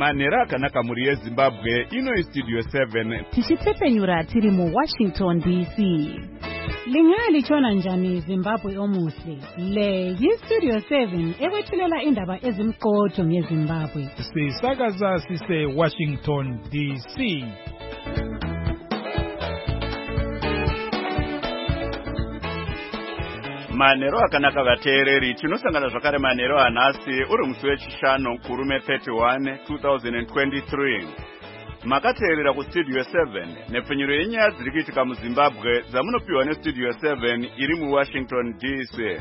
Manera akanaka muri yeZimbabwe ino Studio 7 tichitsepenyura tiri mu Washington DC. Lingali chona njani Zimbabwe omuhle. Le yi-Studio 7 ekwethulela indaba ezimqotho ngeZimbabwe. Sisakaza sise Washington DC. Manero akanaka vateereri tinosangana zvakare manero anhasi uri musi wechishanu kurume 31 2023. Makateerera kuStudio 7 nepfenyuro yenyaya dziri kuitika muZimbabwe dzamunopiwa neStudio 7 iri muWashington DC.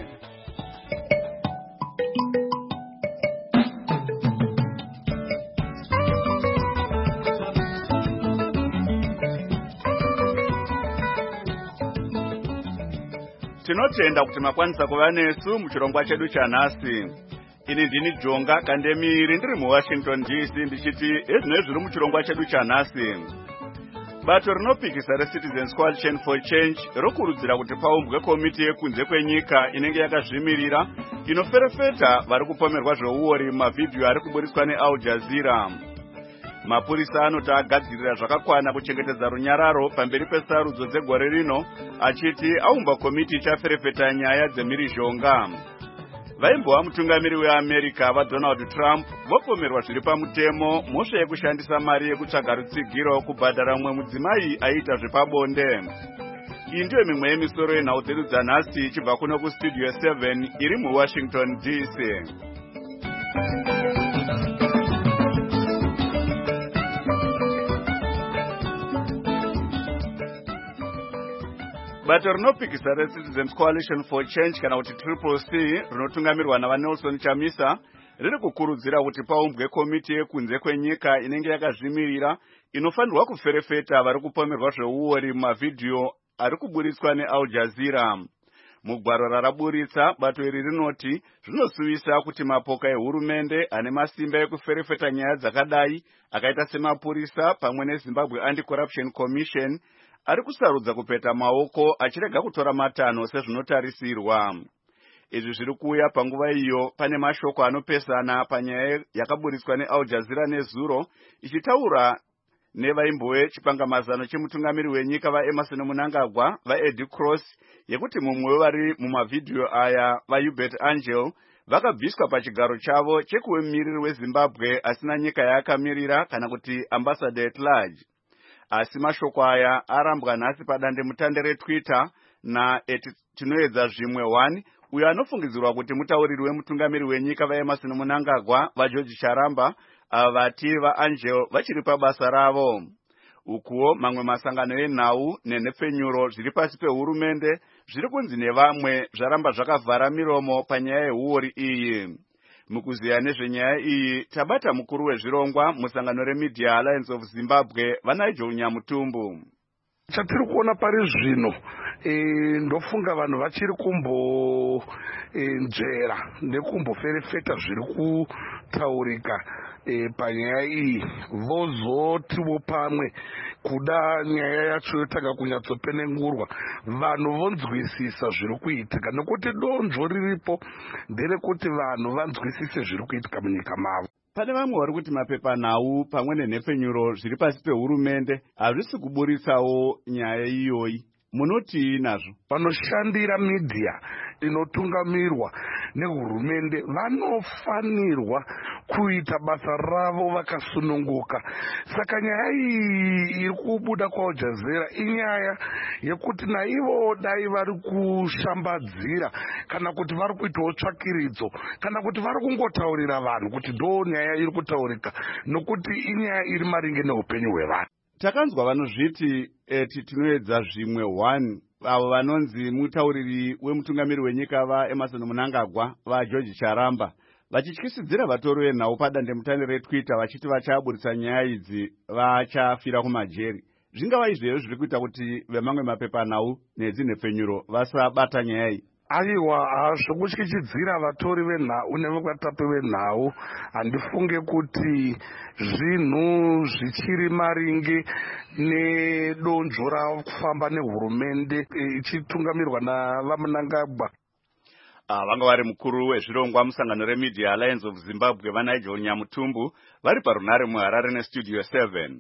Tinotenda kuti makwanisa kuva nesu muchirongwa chedu chanhasi. Ini ndini Jonga Kandemiri ndiri muWashington DC ndichiti ezvinezvi zviri muchirongwa chedu chanhasi. Bato rinopikisa reCitizens Coalition for Change rokurudzira kuti paumbwe komiti yekunze kwenyika inenge yakazvimirira inoferefeta vari kupomerwa zveuori mavhidhiyo ari kuburiswa neAl Jazeera. Mapurisa anoti agadzirira zvakakwana kuchengetedza runyararo pamberi pesarudzo dzegore rino, achiti aumba komiti ichaferefeta nyaya dzemhirizhonga. Vaimbova mutungamiri weAmerica vaDonald Trump vopomerwa zviri pamutemo mhosva yekushandisa mari yekutsvaga rutsigiro kubhadhara mumwe mudzimai aiita zvepabonde. Iyi ndiyo mimwe yemisoro yenhau dzedu dzanhasi ichibva kuno kuStudio 7 iri muWashington DC. Bato rinopikisa reCitizens Coalition for Change kana kuti CCC rinotungamirwa naVaNelson Chamisa riri kukurudzira kuti paumbwe komiti yekunze kwenyika inenge yakazvimirira inofanirwa kuferefeta vari kupomerwa zveuori mumavhidhiyo ari kuburiswa neAl Jazeera. Mugwaro raraburitsa, bato iri rinoti zvinosuvisa kuti mapoka ehurumende ane masimba ekuferefeta nyaya dzakadai akaita semapurisa pamwe neZimbabwe Anti-Corruption Commission ari kusarudza kupeta maoko achirega kutora matanho sezvinotarisirwa. Izvi zviri kuuya panguva iyo pane mashoko anopesana panyaya yakaburiswa neAl Jazeera nezuro ichitaura nevaimbove chipangamazano chemutungamiri wenyika vaEmmerson Mnangagwa vaEddie Cross yekuti mumwe wevari mumavhidhiyo aya vaHubert Angel vakabviswa pachigaro chavo chekuve mumiriri weZimbabwe asina nyika yaakamirira kana kuti ambassador at large. Asi mashoko aya arambwa nhasi padande mutande reTwitter tinoedza zvimwe 1 uyo anofungidzirwa kuti mutauriri wemutungamiri wenyika vaEmmerson Mnangagwa vaGeorge Charamba vati vaAngel vachiri pabasa ravo. Ukuwo mamwe masangano enhau nenhepfenyuro zviri pasi pehurumende zviri kunzi nevamwe zvaramba zvakavhara miromo panyaya yeuori iyi. Mukuziya nezvenyaya iyi tabata mukuru wezvirongwa musangano reMedia Alliance of Zimbabwe vaNigel Nyamutumbu. Chatiri kuona pari zvino ndofunga vanhu vachiri kumbonzvera nekumboferefeta zviri kutaurika panyaya iyi, vozotiwo pamwe kuda nyaya yacho yotanga kunyatsopenengurwa vanhu vonzwisisa zviri kuitika, nokuti donzvo riripo nderekuti vanhu vanzwisise zviri kuitika munyika mavo. Pane vamwe vari kuti mapepanhau pamwe nenhepfenyuro zviri pasi pehurumende hazvisi kuburitsawo nyaya iyoyi. Munoti nazvo? Vanoshandira media inotungamirwa nehurumende vanofanirwa kuita basa ravo vakasununguka. Saka nyaya iyi iri kubuda kwaAl Jazeera inyaya yekuti naivo dai vari kushambadzira kana kuti vari kuitawo tsvakiridzo kana kuti vari kungotaurira vanhu kuti ndo nyaya iri kutaurika, nokuti inyaya iri maringe neupenyu hwevanhu. Takanzwa vanozviti tinoedza zvimwe 1 avo vanonzi mutauriri wemutungamiri wenyika vaEmmerson Mnangagwa vaGeorge Charamba vachityisidzira vatori venhau padande mutande reTwitter vachiti vachaburitsa nyaya idzi vachafira kumajeri. Zvingava izvozvo zviri kuita kuti vemamwe mapepanhau nedzinhepfenyuro vasabata nyaya iyi? Aiwa, zvokutyichidzira vatori venhau nevatapi venhau handifunge kuti zvinhu zvichiri maringe nedonzvo rakufamba nehurumende ichitungamirwa navaMnangagwa. Vanga vari mukuru wezvirongwa musangano reMedia Alliance of Zimbabwe vaNigel Nyamutumbu vari parunare muHarare neStudio 7.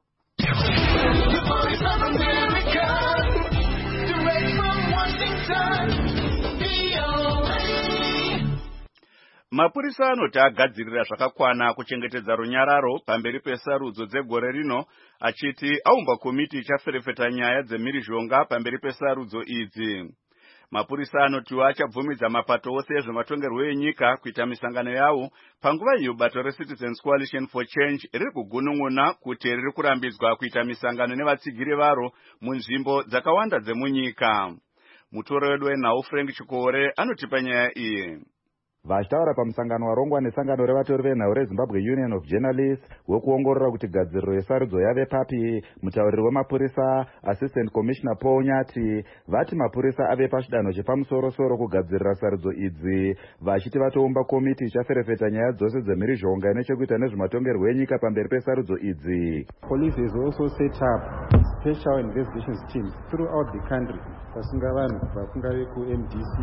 Mapurisa anoti agadzirira zvakakwana kuchengetedza runyararo pamberi pesarudzo dzegore rino, achiti aumba komiti ichaferefeta nyaya dzemhirizhonga pamberi pesarudzo idzi. Mapurisa anotiwa achabvumidza mapato ose ezvematongerwo enyika kuita misangano yawo panguva iyo bato reCitizens Coalition for Change riri kugunun'una kuti riri kurambidzwa kuita misangano nevatsigiri varo munzvimbo dzakawanda dzemunyika. Mutoro wedu wenhau Frank Chikore anotipa nyaya iyi. Vachitaura pamusangano warongwa nesangano revatori venhau reZimbabwe Union of Journalists wekuongorora kuti gadziriro yesarudzo yave papi, mutauriri wemapurisa Assistant Commissioner Paul Nyati vati mapurisa ave pachidanho chepamusoro-soro kugadzirira sarudzo idzi, vachiti vatoumba komiti ichaferefeta nyaya dzose dzemhirizhonga inechekuita nezvematongerwo enyika pamberi pesarudzo idzi. Police has also set up special investigations teams throughout the country. Vasunga vanhu vakungave kuMDC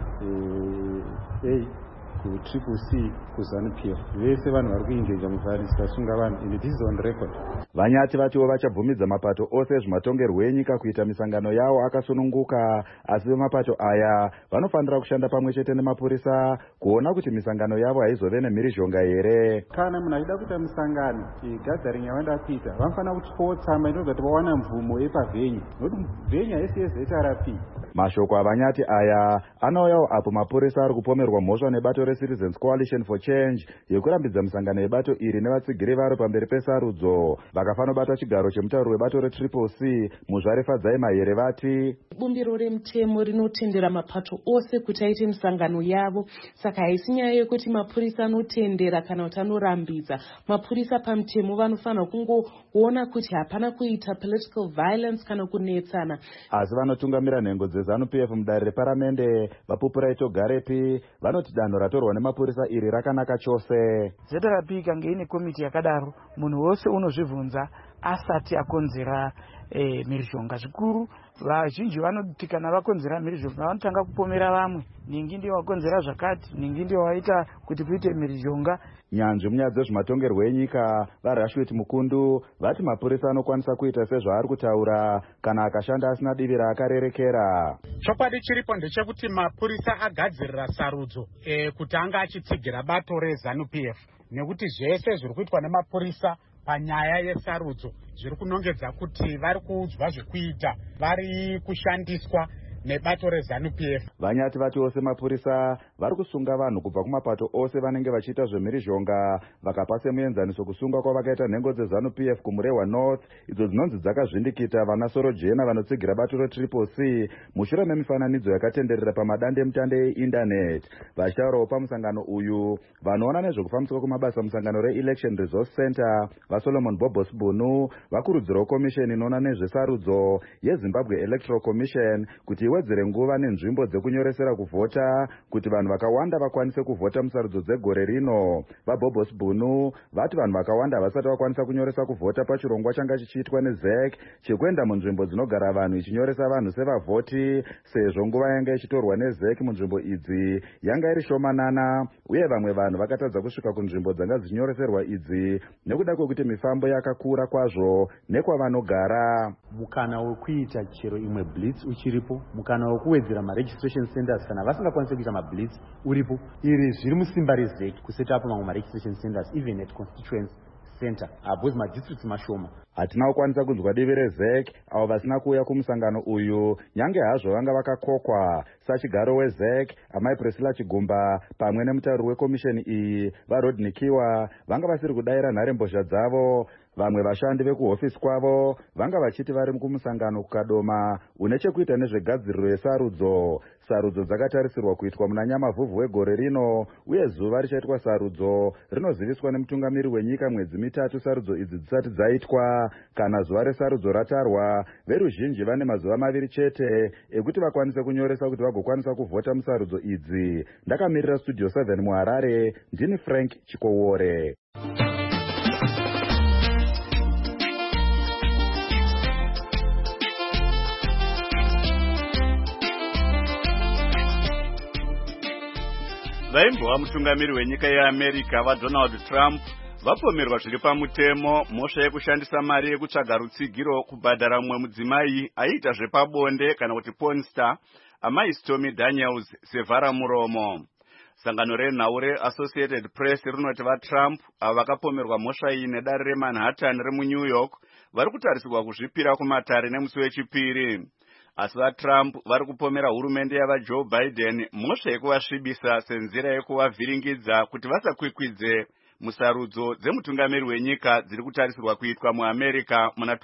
Triple C kuZANU-PF vese vanhu vari kuingeja muviolence vasunga vanhu, and this is on record. Vanyati vatiwo vachabvumidza mapato ose ezvematongerwo enyika kuita misangano yawo akasununguka, asi vemapato aya vanofanira kushanda pamwe chete nemapurisa kuona kuti misangano yavo haizove nemhirizhonga here. Kana munhu achida kuita misangano gathering yavanoda kuita vanofanira kutyawo tsamba inobva kuti vawana mvumo yepavhenyu, nokuti vhenyu haisi yeZRP. Mashoko avanyati aya anouyawo apo mapurisa ari kupomerwa mhosva nebato reCitizens Coalition for Change yekurambidza misangano yebato iri nevatsigiri varo pamberi pesarudzo. Vakafanobata chigaro chemutauri webato reTriple C Muzvare Fadzai Mahere vati bumbiro remutemo rinotendera mapato ose kuti aite misangano yavo, saka haisi nyaya yekuti mapurisa anotendera kana kuti anorambidza. Mapurisa pamutemo vanofanira kungoona kuti hapana kuita political violence kana kunetsana. Asi vanotungamira nhengo dzeZANU-PF mudare reparamende vaPupura Togarepi vanoti danho ratorwa nemapurisa iri rakanaka chose. ZRP kange ine komiti yakadaro, munhu wose unozvibvunza asati akonzera mhirizhonga. Zvikuru vazhinji vanoti kana vakonzera mhirizhonga vanotanga kupomera vamwe, ningi ndiyo wakonzera zvakati, ningi ndiyo waita kuti kuite mhirizhonga. Nyanzvi munyaya dzezvematongerwo enyika vaRashwit Mukundu vati mapurisa anokwanisa kuita sezvaari kutaura kana akashanda asina divi raakarerekera. Chokwadi chiripo ndechekuti mapurisa agadzirira sarudzo kuti anga achitsigira bato reZANU-PF, nekuti zvese zviri kuitwa nemapurisa panyaya yesarudzo zviri kunongedza kuti vari kuudzwa zvekuita, vari kushandiswa nebato reZANU-PF. Vanyati vatiwo semapurisa vari kusunga vanhu kubva kumapato ose vanenge vachiita zvemhirizhonga, vakapa semuenzaniso kusunga kwavakaita nhengo dzeZANU-PF kuMurehwa North idzo dzinonzi dzakazvindikita vana Sorojena vanotsigira bato reTriple C mushure memifananidzo yakatenderera pamadandemutande eindaneti. Vachitaurawo pamusangano uyu vanoona nezvekufambiswa kwamabasa musangano reElection Resource Center vaSolomon Bobos Bunu vakurudzirawo komisheni inoona nezvesarudzo yeZimbabwe Electoral Commission kuti iwedzere nguva nenzvimbo dzekunyoresera kuvhota kuti vanhu vakawanda vakwanise kuvhota musarudzo dzegore rino. VaBobos Bunu vati vanhu vakawanda havasati vakwanisa kunyoresa kuvhota pachirongwa changa chichiitwa neZEC chekuenda munzvimbo dzinogara vanhu ichinyoresa vanhu sevavhoti, sezvo nguva yanga ichitorwa neZEC munzvimbo idzi yanga iri shomanana, uye vamwe vanhu vakatadza kusvika kunzvimbo dzanga dzichinyoreserwa idzi nekuda kwekuti mifambo yakakura kwazvo nekwavanogara. Mukana wekuita chero imwe blitz uchiripo, mukana wekuwedzera maregistration centers kana vasingakwanisi kuita mablitz uripo. Iri zviri musimba reZEC kuseta up mamwe maregistration centers even at constituency center because madistricts mashoma. Hatina kukwanisa kunzwa divi reZEC avo vasina kuuya kumusangano uyu, nyange hazvo vanga vakakokwa. Sachigaro weZEC amai Priscilla Chigumba pamwe nemutauri wekomisheni iyi vaRodney Kiwa vanga vasiri kudayira nharembozha dzavo. Vamwe vashandi vekuhofisi kwavo vanga vachiti vari kumusangano kukadoma une chekuita nezvegadziriro yesarudzo. Sarudzo dzakatarisirwa kuitwa muna Nyamavhuvhu wegore rino, uye zuva richaitwa sarudzo rinoziviswa nemutungamiri wenyika mwedzi mitatu sarudzo idzi dzisati dzaitwa. Kana zuva resarudzo ratarwa, veruzhinji vane mazuva maviri chete ekuti vakwanise kunyoresa kuti vagokwanisa kuvhota musarudzo idzi. Ndakamirira Studio 7 muHarare, ndini Frank Chikowore. Vaimbova mutungamiri wenyika yeAmerica vaDonald Trump vapomerwa zviri pamutemo mhosva yekushandisa mari yekutsvaga rutsigiro kubhadhara mumwe mudzimai aiita zvepabonde kana kuti porn star amai Stormy Daniels sevhara muromo. Sangano renhau reAssociated Press rinoti vaTrump avo vakapomerwa mhosva iyi nedare reManhattan remuNew York vari kutarisirwa kuzvipira kumatare nemusi wechipiri. Asi vaTrump vari kupomera hurumende yavaJoe Biden mhosva yekuvasvibisa senzira yekuvavhiringidza kuti vasakwikwidze musarudzo dzemutungamiri wenyika dziri kutarisirwa kuitwa muAmerica muna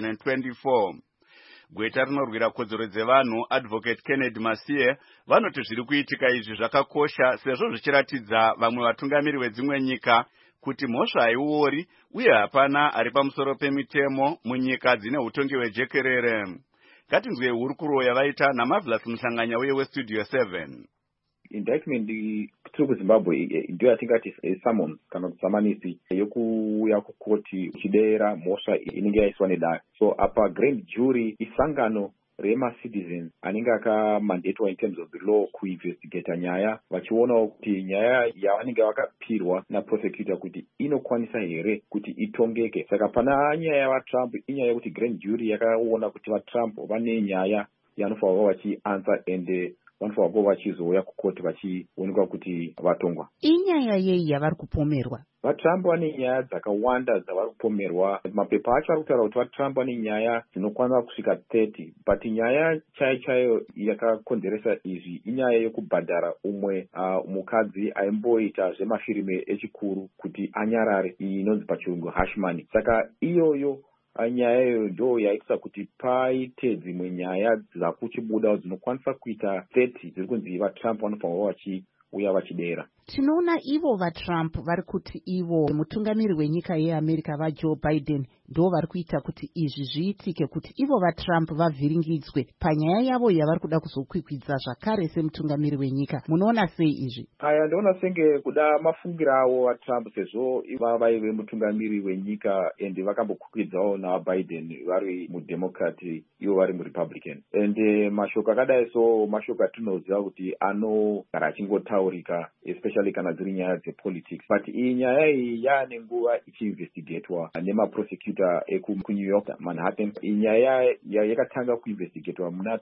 2024. Gweta rinorwira kodzero dzevanhu Advocate Kennedy Masie vanoti zviri kuitika izvi zvakakosha sezvo zvichiratidza vamwe vatungamiri vedzimwe nyika kuti mhosva haiori uye hapana ari pamusoro pemitemo munyika dzine utongi hwejekerere. Ngatinzwe hurukuro yavaita naMarvelous Muhlanganya uye weStudio 7. Indictment tiri kuZimbabwe ndio yatingati summons kana kutsamanisi yokuuya kukoti uchidera mhosva inenge yaiswa nedare. So apa grand jury isangano rema-citizens anenge akamandatwa in terms of the law kuinvestigata nyaya vachionawo kuti nyaya yavanenge vakapirwa naprosecutor kuti inokwanisa here kuti itongeke. Saka pana nyaya yavaTrump inyaya yekuti grand jury yakaona kuti vaTrump vane nyaya yanofanirwa vachiansa ende vanofanirwa vachizouya kukoti vachionekwa kuti vatongwa. Inyaya yei yavari kupomerwa? VaTrump vane nyaya dzakawanda dzavari kupomerwa. Mapepa acho ari kutaura kuti vaTrump vane nyaya dzinokwanisa kusvika 30, but nyaya chaiyo yakakonzeresa izvi inyaya yekubhadhara umwe mukadzi aimboita zvemafirime echikuru kuti anyarare, inonzi pachirungu hush money. Saka iyoyo nyaya iyoyo ndo yaitisa kuti paite dzimwe nyaya dzakuchibuda dzinokwanisa kuita 30 dziri kunzi vaTrump vanofanirwa vachiuya vachidera. Tinoona ivo vaTrump vari kuti ivo mutungamiri wenyika yeAmerica vaJoe Biden ndo vari kuita kuti izvi zviitike, kuti ivo vaTrump vavhiringidzwe panyaya yavo yavari kuda kuzokwikwidza zvakare semutungamiri wenyika. Munoona sei izvi? Aya ndinoona senge kuda mafungiro avo vaTrump sezvo vaive mutungamiri wenyika ende vakambokwidzawo navaBiden vari mudemocrat ivo vari muRepublican. Ende mashoko akadai so mashoko atinoziva kuti anogara achingotaurika especially kana dziri nyaya dzepolitics. But iyi nyaya iyi yaane nguva ichiinvestigatwa nemaprosecutor ekuNew York Manhattan. Iyi nyaya yakatanga kuinvestigatwa muna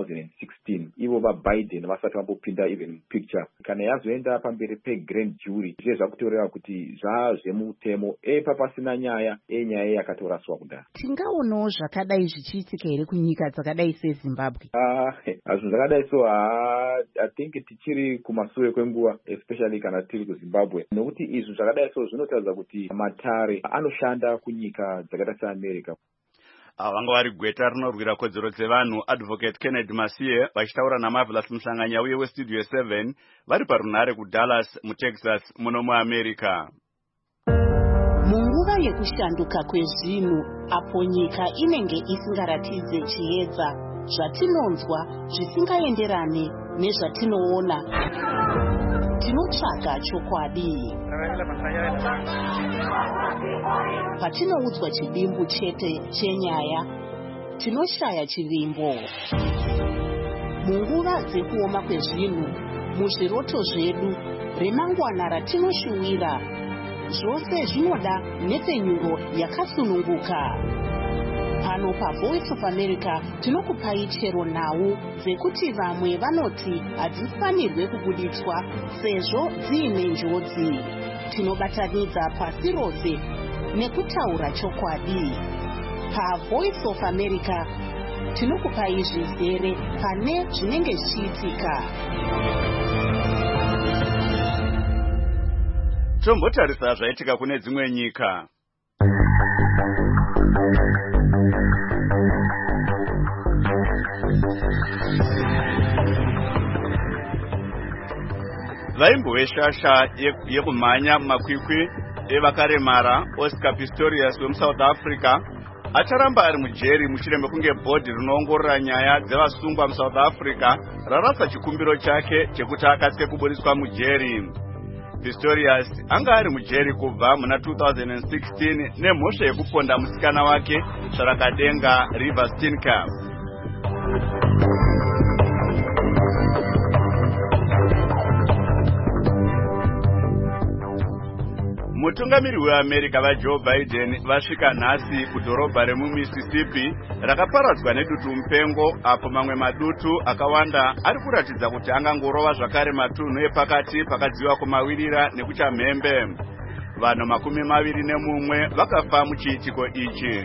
2016 ivo vaBiden vasati vambopinda even picture. Kana yazoenda pamberi pegrand jury zviye zvakutoreva kuti zvazvemutemo papasina nyaya nyaya yakatoraswa kudhara. Tingaonawo zvakadai zvichiitika here kunyika dzakadai seZimbabwe? Zvinhu zvakadai so I think tichiri kumashure kwenguva especially kana tiri kuZimbabwe, nokuti izvi zvakadai so zvinotaridza kuti matare anoshanda kunyika dzakaita seAmerica. Vanga vari gweta rinorwira kodzero dzevanhu Advocate Kennedy Masie vachitaura naMarvelous Muhlanganya uye weStudio 7 vari parunhare kuDallas muTexas muno muAmerica. Munguva yekushanduka kwezvinhu apo nyika inenge isingaratidze chiedza, zvatinonzwa zvisingaenderane nezvatinoona, tinotsvaga chokwadi. Patinoudzwa chivimbo chete chenyaya, tinoshaya chivimbo. Munguva dzekuoma kwezvinhu, muzviroto zvedu, remangwana ratinoshuwira, zvose zvinoda nhepfenyuro yakasununguka. Pano paVoice of America tinokupai chero nhau dzekuti vamwe vanoti hadzifanirwe kubuditswa sezvo dziine njodzi. Tinobatanidza pasi rose nekutaura chokwadi. PaVoice of America tinokupai zvizere pane zvinenge zvichiitika. Tombotarisa zvaitika kune dzimwe nyika. Vaimbove shasha yekumhanya makwikwi evakaremara Oscar Pistorius wemuSouth Africa acharamba ari mujeri mushure mekunge bhodhi rinoongorora nyaya dzevasungwa muSouth Africa rarasa chikumbiro chake chekuti akasike kubudiswa mujeri. Pistorius anga ari mujeri kubva muna 2016 nemhosva yekuponda musikana wake Tsvarakadenga River Steenkamp. Mutungamiri weAmerica vaJoe Biden vasvika nhasi kudhorobha remuMississippi rakaparadzwa nedutu mupengo, apo mamwe madutu akawanda ari kuratidza kuti angangorova zvakare matunhu epakati pakadziva kumawirira nekuchamhembe. Vanhu 21 vakafa muchiitiko ichi.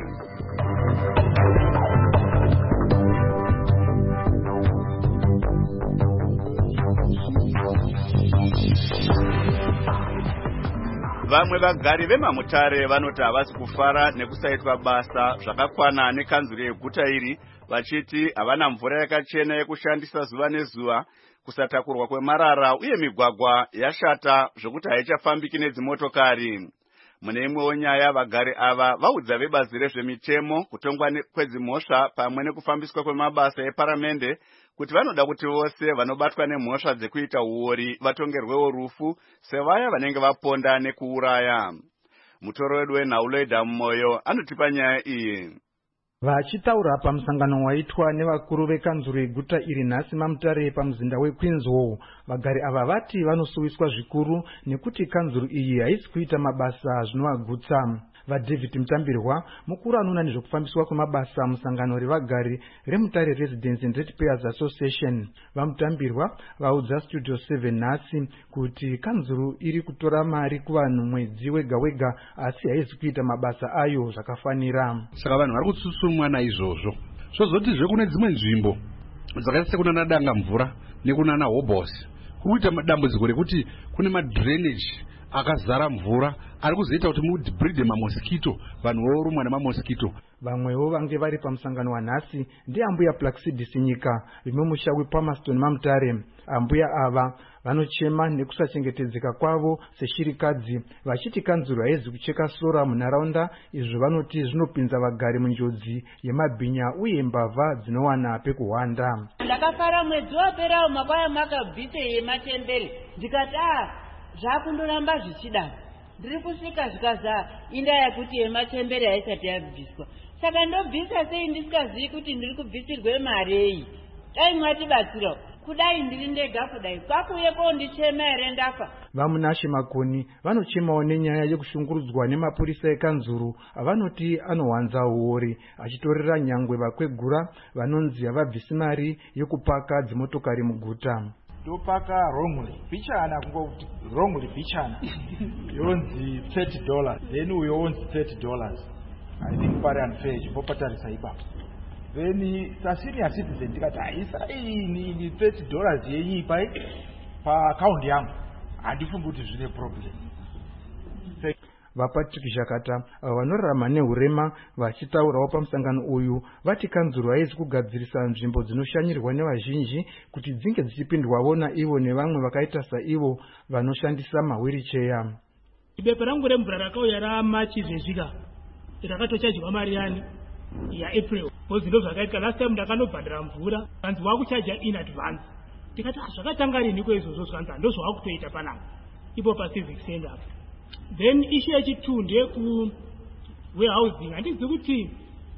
Vamwe vagari vemaMutare vanoti havasi kufara nekusaitwa basa zvakakwana nekanzuro yeguta iri, vachiti havana mvura yakachena yekushandisa zuva nezuva, kusatakurwa kwemarara uye migwagwa yashata zvokuti haichafambiki nedzimotokari. Mune imwewo nyaya, vagari ava vaudza vebazi rezvemitemo, kutongwa kwedzimhosva pamwe nekufambiswa kwemabasa eparamende kuti vanoda kuti vose vanobatwa nemhosva dzekuita uori vatongerwewo rufu sevaya vanenge vaponda nekuuraya. Mutoro wedu weNhauloida Moyo anotipa nyaya iyi. Vachitaura pamusangano waitwa nevakuru vekanzuro yeguta iri nhasi maMutare pamuzinda weQueensville, vagari ava vati vanosuwiswa zvikuru nekuti kanzuro iyi haisi kuita mabasa zvinovagutsa. VaDavid Mutambirwa, mukuru anoona nezvekufambiswa kwemabasa musangano revagari reMutare Residents and Ratepayers Association, vaMutambirwa vaudza Studio 7 nhasi kuti kanzuro iri kutora mari kuvanhu mwedzi wega wega asi haisi kuita mabasa ayo zvakafanira. Saka vanhu vari kutsutsumwa naizvozvo. Zvozotizve kune dzimwe nzvimbo dzakaita sekunana Danga Mvura nekunana Hobos kuita dambudziko rekuti kune madrainage akazara mvura ari kuzoita kuti mudhibridhe mamoskito, vanhu vorumwa nemamoskito. Vamwewo vange vari pamusangano wanhasi ndiambuya Plaxidis Nyika vemumusha wePalmerston maMutare. Ambuya ava vanochema nekusachengetedzeka kwavo seshirikadzi, vachiti kanzuro haizi kucheka sora munharaunda, izvo vanoti zvinopinza vagari munjodzi yemabhinya uye mbavha dzinowana pekuhwanda. Ndakafara mwedzi waperawo makwaya makabvise yematembere, ndikati zvakundoramba zvichida. Ndiri kusvika zvikaza inda yakuti yematembere haisati yabviswa. Saka ndobvisa sei ndisikazivi kuti ndiri kubvisirwe marei? Dai mwatibatsirawo. Kudai ndiri ndega kudai kwakuyepo ndichema here ndafa. VaMunashe Makoni vanochemawo nenyaya yekushungurudzwa nemapurisa ekanzuro avanoti anowanza uori, achitorera nyangwe vakwegura vanonzi havabvisi mari yekupaka dzimotokari muguta. Topaka wrongly bichana kungokuti wrongly bichana yonzi $30, then we owns $30. I think pari unfair chipopatarisa ipapo. Then senior citizen tikati haisa ini $30 yenyi pa account yangu handifungi kuti zvine problem. VaPatrick Shakata vanorarama nehurema vachitaurawo pamusangano uyu vati kanzuro haisi kugadzirisa nzvimbo dzinoshanyirwa nevazhinji kuti dzinge dzichipindwawo naivo nevamwe vakaita saivo vanoshandisa mawiricheya. Bepa rangu remvura rakauya raMachi zvezvika rakatochajwa mari yani yaApril. Bozino zvakaita last time ndakanobhandira mvura kanzi wakuchaja in advance. Tikati zvakatanga rini kwezvozvo zvanzi ndozvakutoita panapa ipo paCivic Center. Then issue yechitu ndeku warehousing. Handizvi kuti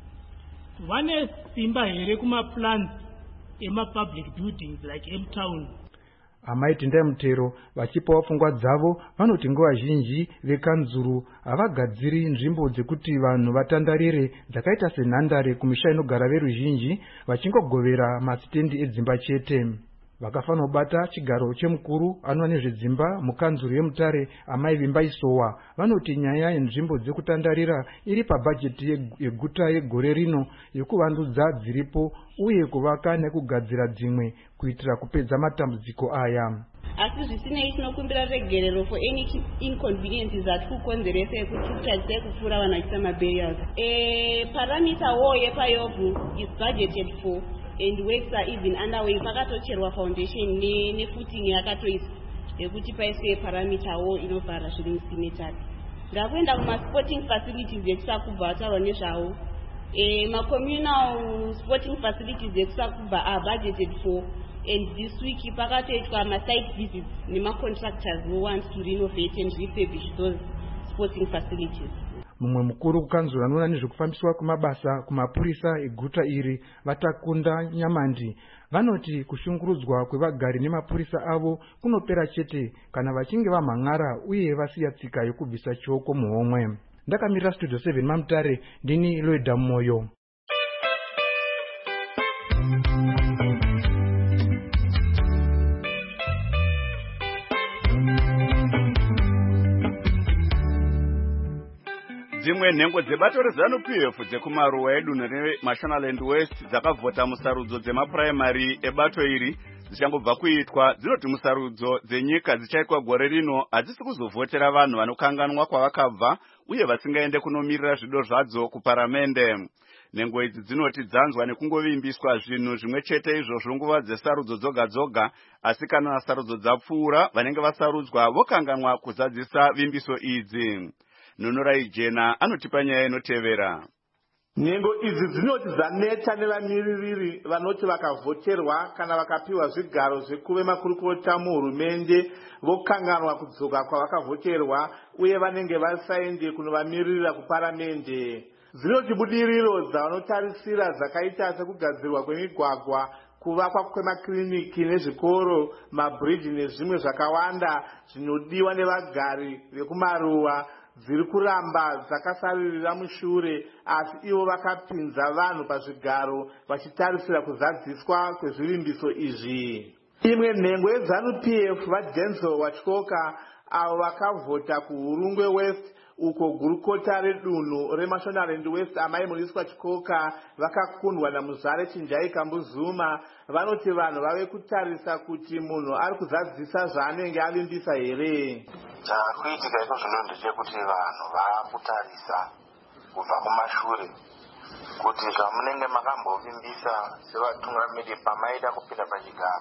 vane simba here kumaplans emapublic buildings like M-Town. Amaiti Ndemutero vachipawo pfungwa dzavo vanoti nguva zhinji vekanzuro havagadziri nzvimbo dzekuti vanhu vatandarire dzakaita senhandare kumisha inogara veruzhinji, vachingogovera masitendi edzimba chete. Vakafanobata chigaro chemukuru anoona nezvedzimba mukanzuro yeMutare Amai Vimbaisowa vanoti nyaya yenzvimbo dzekutandarira iri pabhajeti yeguta yegore rino yekuvandudza dziripo uye kuvaka nekugadzira dzimwe kuitira kupedza matambudziko aya. Asi zvisinei tinokumbira regerero for any inconveniences atikukonzeresa ekuti kutadzisa kupfuura vanhu vachiita mabarriers. Parameter wall yepaYovu is budgeted for and works are even underway. Pakatocherwa foundation nefooting yakatoiswa yekuti paiswe parameter wall inovhara zviri mucemetery. Ndakuenda kumasporting facilities ekusakubva ataurwa nezvawo. Communal sporting facilities ekusakubva are budgeted for, and this week pakatoitwa site visits contractors who want to renovate and refurbish those sporting facilities. mumwe mukuru kukanzura anoona nezvekufambiswa kwemabasa kumapurisa eguta iri Vatakunda Nyamandi vanoti kushungurudzwa kwevagari nemapurisa avo kunopera chete kana vachinge vamhan'ara uye vasiya tsika yekubvisa chioko muhomwe. Ndakamirira Studio 7 Mamutare, ndini Loida Moyo. Dzimwe nhengo dzebato reZANU-PF dzekumaruwa edunhu reMashonaland West dzakavhota musarudzo dzemapuraimari ebato iri dzichangobva kuitwa. Dzinoti musarudzo dzenyika dzichaitwa gore rino hadzisi kuzovhotera vanhu vanokanganwa kwavakabva uye vasingaende kunomirira zvido zvadzo kuparamende. Nhengo idzi dzinoti dzanzwa nekungovimbiswa zvinhu zvimwe chete izvozvo nguva dzesarudzo dzoga dzoga, asi kana sarudzo dzapfuura vanenge vasarudzwa vokanganwa kuzadzisa vimbiso idzi. Nunurai Jena anotipa nyaya inotevera. Nhengo idzi dzinoti dzaneta nevamiririri vanoti vakavhoterwa kana vakapiwa zvigaro zvekuve makurukota muhurumende vokanganwa kudzoka kwavakavhoterwa uye vanenge vasaende kunovamiririra kuparamende. Dzinoti budiriro dzavanotarisira dzakaita sekugadzirwa kwemigwagwa, kuvakwa kwemakiriniki nezvikoro, mabhiriji nezvimwe zvakawanda zvinodiwa nevagari vekumaruwa dziri kuramba dzakasaririra mushure, asi ivo vakapinza vanhu pazvigaro vachitarisira kuzadziswa kwezvivimbiso izvi. Imwe nhengo yeZANU-PF vaDenzel Watyoka avo vakavhota kuHurungwe West uko gurukota redunhu reMashonaland West amai Muriswa Chikoka vakakundwa naMuzvare Chinjai Kambuzuma, vanoti vanhu vave kutarisa kuti munhu ari kuzadzisa zvaanenge avimbisa here. Chakuitika iko zvino ndechekuti vanhu vakutarisa kubva kumashure kuti zvamunenge makambovimbisa sevatungamiri pamaida kupinda pachigaro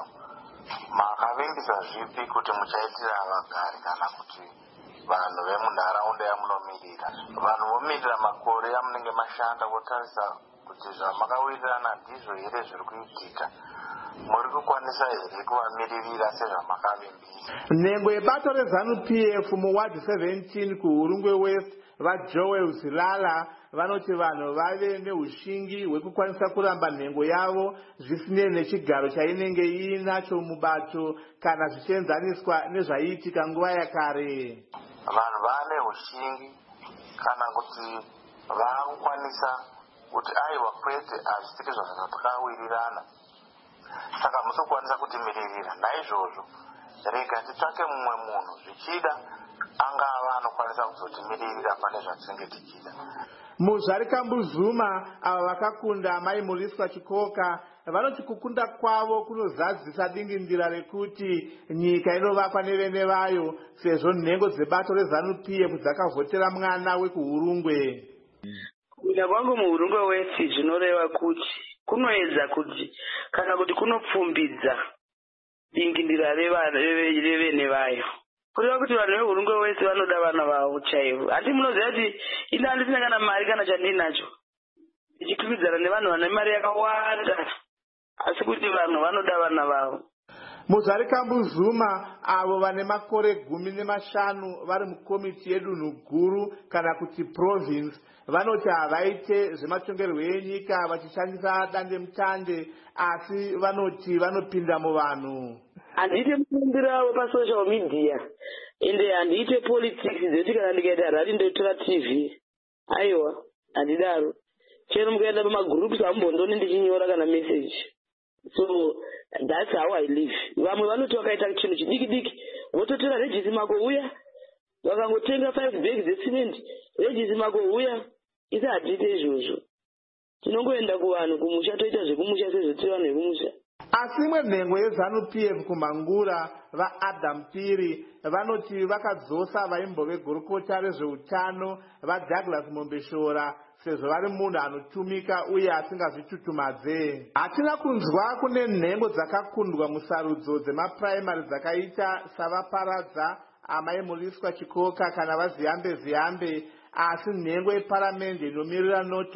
makavimbisa zvipi kuti muchaitira vagari kana kuti vanhu vemunharaunda yamunomirira. Vanhu vomirira makore amunenge mashanda votarisa kuti zvamakawirirana ndizvo here zviri kuitika. Muri kukwanisa here kuvamiririra sezvamakavimbisa. Nhengo yebato reZANU-PF muwadi 17 kuHurungwe West vaJoel Zilala vanoti vanhu vave neushingi hwekukwanisa kuramba nhengo yavo zvisinei nechigaro chainenge iinacho mubato kana zvichienzaniswa nezvaiitika nguva yakare. Vanhu vane ushingi kana kuti vakukwanisa kuti aiwa kwete hazvitiki zvazvatakawirirana saka musokwanisa kutimiririra. Naizvozvo rega titsvake mumwe munhu zvichida angava anokwanisa kuzotimiririra pane zvatinenge tichida. Muzvare Kambuzuma ava vakakunda amai Muriswa Chikoka vanoti kukunda kwavo kunozadzisa dingindira rekuti nyika inovakwa nevene vayo sezvo nhengo dzebato reZANU-PF dzakavhotera mwana wekuHurungwe. Kuda kwangu muHurungwe West zvinoreva kuti kunoedza kuti kana kuti kunopfumbidza dingindira revene vayo. Kureva kuti vanhu veHurungwe West vanoda vana vavo chaivo. Asi munoziva kuti ina handisina kana mari kana chandinacho ichikwikwidzana nevanhu vane mari yakawanda, asi kuti vanhu vanoda vana vavo. Muzvare Kambuzuma avo vane makore 15 vari mukomiti yedunhu guru kana kuti province vanoti havaite zvematongerwo enyika vachishandisa dandemutande, asi vanoti vanopinda muvanhu. Handiite mukumbiro wavo pasocial media ende handiite politics dzekuti kana ndikaita rari ndotora TV. Aiwa, handidaro. Chero mukaenda pamagroups hamumbondoni ndichinyora kana message. So that's how I live. Vamwe vanoti vakaita chinhu chidiki diki vototora regisi mako uya, vakangotenga 5 bags dzecement regisi mako uya. Isi hatiite izvozvo. Tinongoenda kuvanhu kumusha toita zvekumusha sezvoti vanhu vekumusha. Asi imwe nhengo yeZANU-PF kuMangura vaAdam Piri vanoti vakadzosa vaimbove gurukota rezveutano vaDouglas Mombeshora sezvo vari munhu anotumika uye asingazvitutumadze. Hatina kunzwa kune nhengo dzakakundwa musarudzo dzemapuraimari dzakaita savaparadza amai Muriswa Chikoka kana vaZiyambe Ziyambe, asi nhengo yeparamende inomirira Norton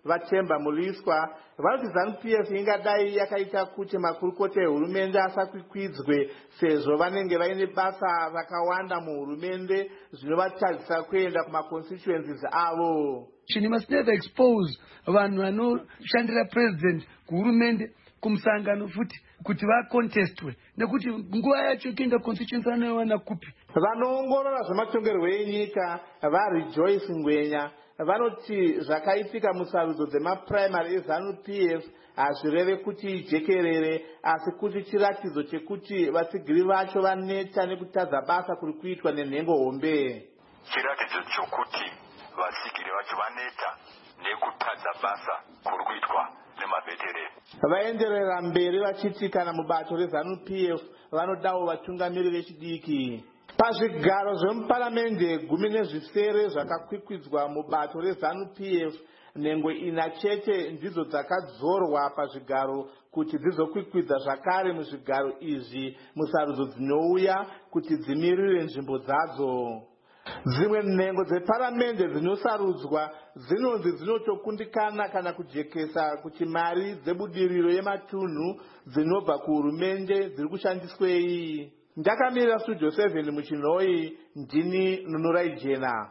vachemba muliswa vanoti ZANU-PF ingadai yakaita kuti makurukota ehurumende asakwikwidzwe sezvo vanenge vaine basa rakawanda muhurumende zvinovatadzisa kuenda kumaconstituencies avo. You must never expose vanhu vanoshandira president kuhurumende kumusangano futi kuti vakontestwe nekuti nguva yacho kuenda constituency vanowana kupi. Vanoongorora zvematongerwo enyika vaRejoice Ngwenya vanoti zvakaitika musarudzo dzemapuraimari eZANU-PF hazvireve kuti ijekerere asi kuti chiratidzo chekuti vatsigiri vacho vaneta nekutadza basa kuri kuitwa nenhengo hombe. Chiratidzo chokuti vatsigiri vacho vaneta nekutadza basa kuri kuitwa nemaveterani. Vaenderera mberi vachiti kana mubato reZANU-PF vanodawo vatungamiri vechidiki. Pazvigaro zvemuparamende 17 zvakakwikwidzwa mubato reZANU-PF, nhengo 4 chete ndidzo dzakadzorwa pazvigaro kuti dzizokwikwidza zvakare muzvigaro izvi musarudzo dzinouya kuti dzimirire nzvimbo dzadzo. Dzimwe nhengo dzeparamende dzinosarudzwa dzinonzi dzinotokundikana kana kujekesa kuti mari dzebudiriro yematunhu dzinobva kuhurumende dziri kushandiswei. Ndakamira Studio 7 muChinoi, ndini Nunurai Jena.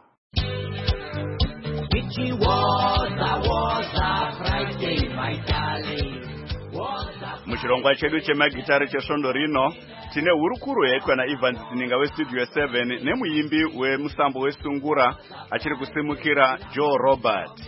Muchirongwa chedu chemagitari chesvondo rino tine hurukuro yaitwa naIvan Zininga weStudio 7 nemuimbi wemusambo weSungura achiri kusimukira Joe Robert.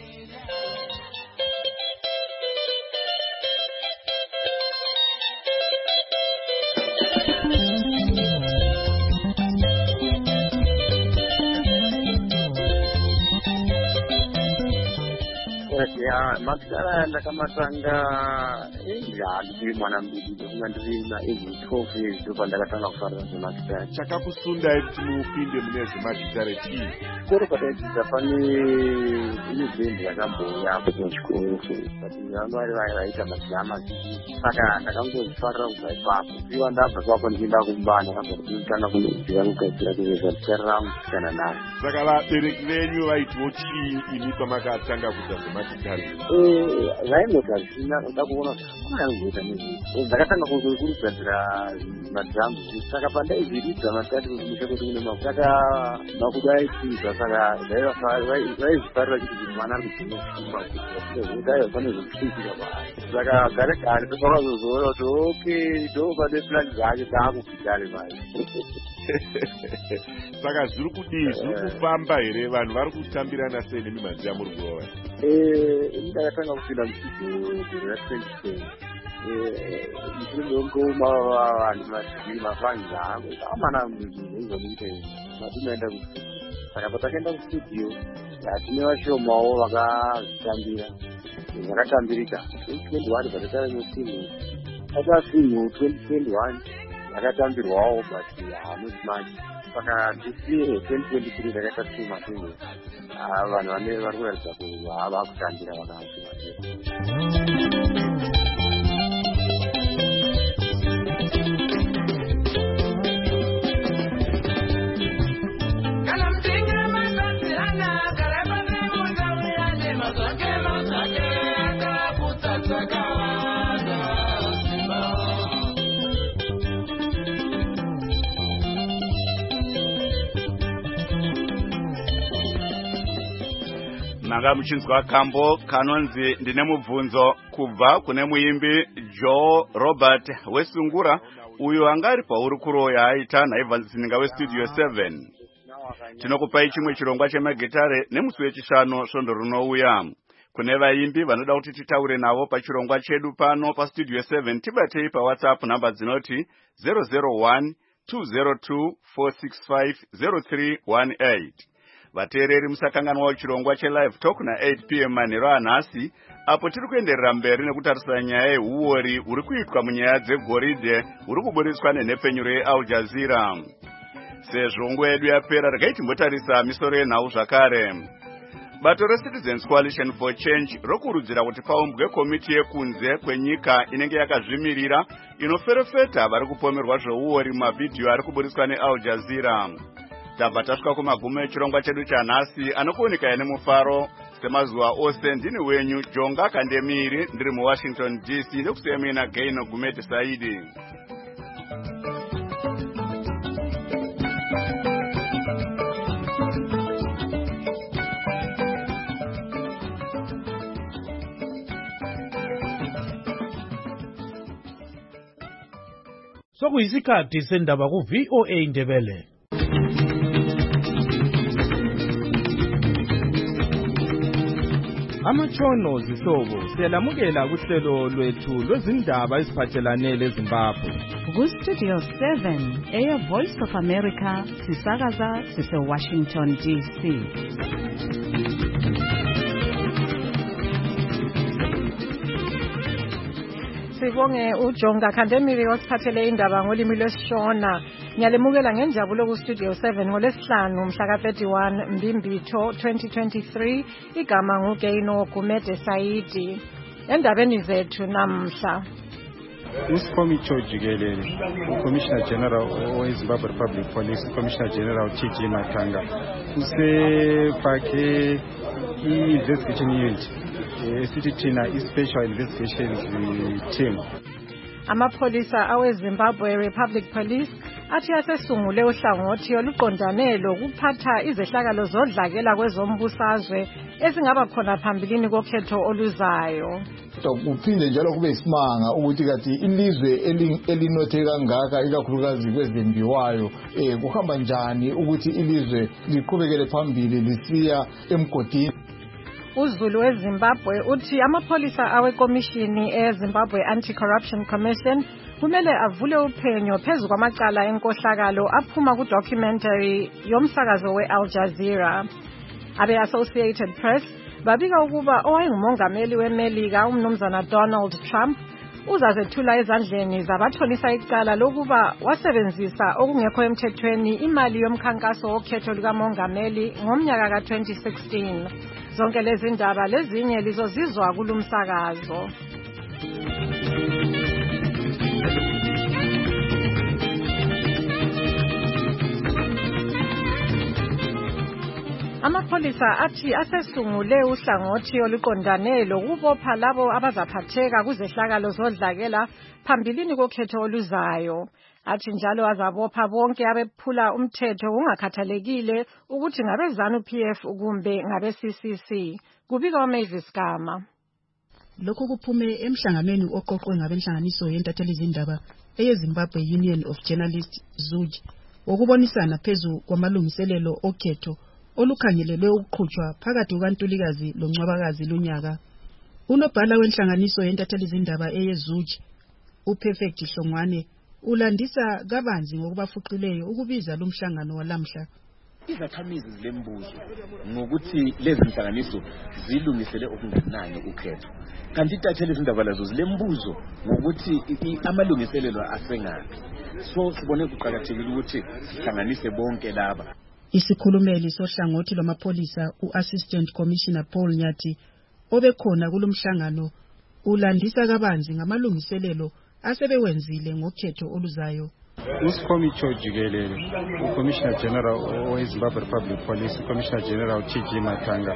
Magitara ndakamatanga ndiri mwana mbiri ndiri naage 12 years ndipo ndakatanga kufarira zvemagitara. Chakakusundai kuti mupinde mune zvemagitara chii? Chikoro patadzidzira pane bhendi yakambouya kuchikoro kuti vanhu vari vaita mazama mazhinji saka ndakangofarira kubva ipapo. Iwa ndabva ipapo ndichienda kumba ndakazotanga kunoziva kugadzira kuweza gitara rangu kana naro. Saka vabereki venyu vaitiwo chii imi pamakatanga kuita zvemagitara? Vaingoti hazvina uda kuona zvakuita nezvi. Ndakatanga kugadzira madhamu saka pandaizviridza matatu kuzimisha kuti kune saka makudo aitiza saka vaizvifarira kuti mwana ari kudzinosima kudai pane zvekuitika paari saka gare gare topakazozoona kuti okay ndo pane plani dzake dzaakupitare mai. Saka zviri kudii, zviri kufamba here? Vanhu vari kutambirana sei nemimanzi muri kuona? Ndakatanga kupinda muchidzo ra2010 ndinongoma vanhu madziviri mafanga angu amana izvomuite matinoenda kustudio. Saka patakaenda kustudio tine vashomawo vakazvitambira zvakatambirika 2021 patataimusimu tatasimu 2021 yakatambirwawo but hamuzimaji. Saka this year 2023 ndakaita simu vanhu vane vari kuratidza kuti hava kutambira vakazvimatira. Manga muchinzwa kambo kanonzi ndine mubvunzo kubva kune muimbi Joe Robert weSungura uyo angari paurukuro yaaita naIvan Zininga weStudio 7. Tinokupai chimwe chirongwa chemagitare nemusi wechishanu svondo rinouya. Kune vaimbi vanoda kuti titaure navo pachirongwa chedu pano paStudio 7 tibatei paWhatsApp namba dzinoti 001 202 465 0318. Vateereri musakanganwa chirongwa chelive talk na 8 PM manhero anhasi apo tiri kuenderera mberi nekutarisira nyaya yehuori huri kuitwa munyaya dzegoridhe huri kuburitswa nenhepfenyuro yeAl Jazeera. Sezvo nguva yedu yapera regai timbotarisa misoro yenhau zvakare. Bato reCitizens Coalition for Change rokurudzira kuti paumbwe komiti yekunze kwenyika inenge yakazvimirira inoferefeta vari kupomerwa zveuori mumavhidhiyo ari kuburitswa neAl Jazeera. Tabva tasvika kumagumo echirongwa chedu chanhasi anokuonekaya nemufaro semazuva ose ndini wenyu Jonga Kandemiri ndiri muWashington DC nekusemina Gaino Gumete Saidi. Sokuyisikhathi sendaba ku VOA Indebele. Amatshono zihlobo siyalamukela kuhlelo lwethu lwezindaba eziphathelane leZimbabwe. Ku-Studio 7 Voice of America sisakaza sise-Washington DC. Sibonge uJonga Kandemiri osiphathele indaba ngolimi lwesiShona. Ngiyalemukela ngenjabulo ku-Studio 7 ngolesihlanu mhla ka-31 Mbimbitho 2023. Igama nguGaino Gumede Saidi. Endabeni zethu namhla. Usikomitsho jikelele uCommissioner General weZimbabwe Republic Police, Commissioner General TG Matanga usefake i-investigation unit esithi thina i-special investigations team. Amapholisa aweZimbabwe Republic Police athi asesungule uhlangothi oluqondane lokuphatha izehlakalo zodlakela kwezombusazwe esingaba khona phambilini kokhetho oluzayo. Kuphinde njalo kube isimanga ukuthi kathi ilizwe elinothe kangaka ikakhulukazi kwezembiwayo kuhamba njani ukuthi ilizwe liqhubekele phambili lisiya emgodini. uZulu weZimbabwe uthi amapholisa awekomishini eZimbabwe Anti-Corruption Commission kumele avule uphenyo phezu kwamacala enkohlakalo aphuma ku-documentary yomsakazo we-Al Jazeera. Abe-Associated Press babika ukuba owayengumongameli weMelika umnumzana Donald Trump uzazethula ezandleni zabatholisa icala lokuba wasebenzisa okungekho emthethweni imali yomkhankaso wokhetho lukamongameli ngomnyaka ka-2016. Zonke lezi ndaba lezinye lizozizwa kulumsakazo. Amapholisa athi asesungule uhlangothi oluqondane lokubopha labo abazaphatheka kuzehlakalo zodlakela phambilini kokhetho oluzayo. Athi njalo azabopha bonke abephula umthetho kungakhathalekile ukuthi ngabe ZANU-PF kumbe ngabe CCC. Kubika uMavis Gama. Lokho kuphume emhlanganweni oqoqwe ngabenhlanganiso yentatheli izindaba eyeZimbabwe Union of Journalists ZUJ wokubonisana phezu kwamalungiselelo okhetho olukhangelelwe ukuqhutshwa phakathi kukaNtulikazi loNcwabakazi lunyaka. Unobhala wenhlanganiso yentatheli izindaba eyeZUJ uPerfect Hlongwane ulandisa kabanzi ngokubafuqileyo ukubiza lumhlangano walamhla. Izakhamizi zilembuzo ngokuthi lezi nhlanganiso zilungisele okungenani ukhetho. Kanti intatheli izindaba lazo zilembuzo ngokuthi amalungiselelo asengaphi. So sibone kuqhakathekile ukuthi sihlanganise bonke laba. Isikhulumeli sohlangothi lwamapholisa uAssistant Commissioner Paul Nyathi obekhona kulomhlangano ulandisa kabanzi ngamalungiselelo asebewenzile ngokhetho oluzayo. Usikomitsho jikelele uCommissioner General weZimbabwe Republic Police, Commissioner General TG Matanga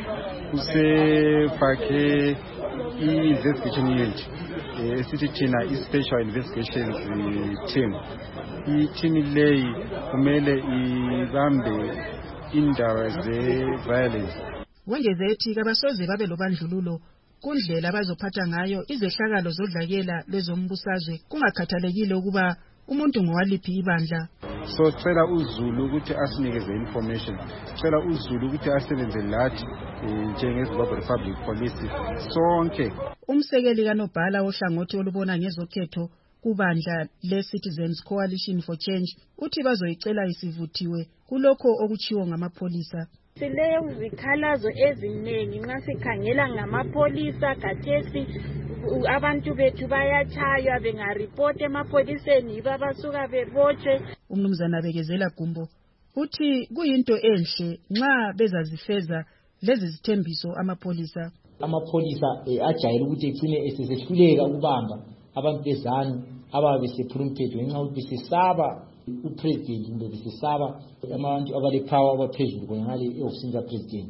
usefake i-investigation unit esithi thina i-special investigations team. I-team leyi kumele ibambe indaba ze-violence. Wengeze ethi kabasoze babe lobandlululo kundlela abazophatha ngayo izehlakalo zodlakela lezombusazwe kungakhathalekile ukuba umuntu ngowaliphi ibandla. So cela uZulu ukuthi asinikeze information, cela uZulu ukuthi asebenze lathi njengeZimbabwe Republic Police sonke. Umsekeli kanobhala ohlangothi olubona ngezokhetho kubandla le-Citizens Coalition for Change uthi bazoyicela isivuthiwe kulokho okuchiwo ngamapholisa. Silezikhalazo eziningi nxa sikhangela ngamapholisa kathesi abantu bethu bayachaywa bengaripoti emapholiseni yibo abasuka bebotshwe. Umnumzana Bekezela Gumbo uthi kuyinto enhle nxa bezazifeza lezi zithembiso amapholisa. Amapholisa ajayele ukuthi ecine esesehluleka ukubamba abantu bezanu ababesephula umthetho ngenxa yokuthi besesaba upresident kumbe besesaba abantu abalepower abaphezulu ngale ehofisini kapresident.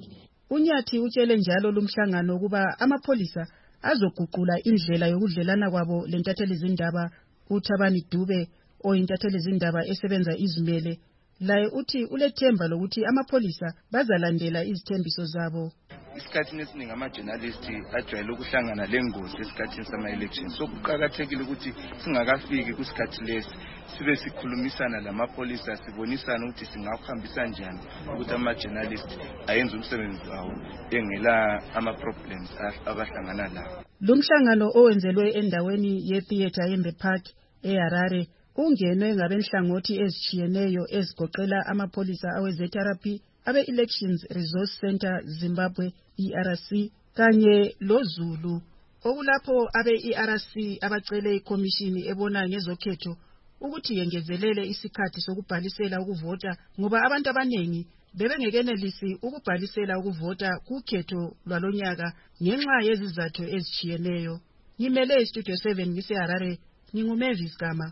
uNyathi utshele njalo lumhlangano kuba amapholisa azoguqula indlela yokudlelana kwabo lentatheli zindaba uThabani Dube oyintatheli zindaba esebenza izimele. Laye uthi ulethemba lokuthi amapholisa bazalandela izithembiso zabo. Isikhathini esiningi ama-journalist ajwayele ukuhlangana lengozi esikhathini sama-elections. So kuqakathekile ukuthi singakafiki kusikhathi lesi sibe sikhulumisana lamapholisa sibonisana ukuthi singakuhambisa njani ukuthi ama-journalist ayenze umsebenzi wawo engela ama-problems abahlangana lawo. Lumhlangano owenzelwe endaweni ye-theatre yembe park eHarare ungenwe ngabenhlangothi ezitshiyeneyo ezigoqela amapholisa awe-ZRP, abe-Elections Resource Center Zimbabwe ERC kanye loZulu, okulapho abe-ERC abacele ikomishini ebona ngezokhetho ukuthi yengezelele isikhathi sokubhalisela ukuvota ngoba abantu abanengi bebengekenelisi ukubhalisela ukuvota kukhetho lwalonyaka ngenxa yezizathu ezitshiyeneyo. Ngimele iStudio 7 ngiseHarare, nginguMavis Gama.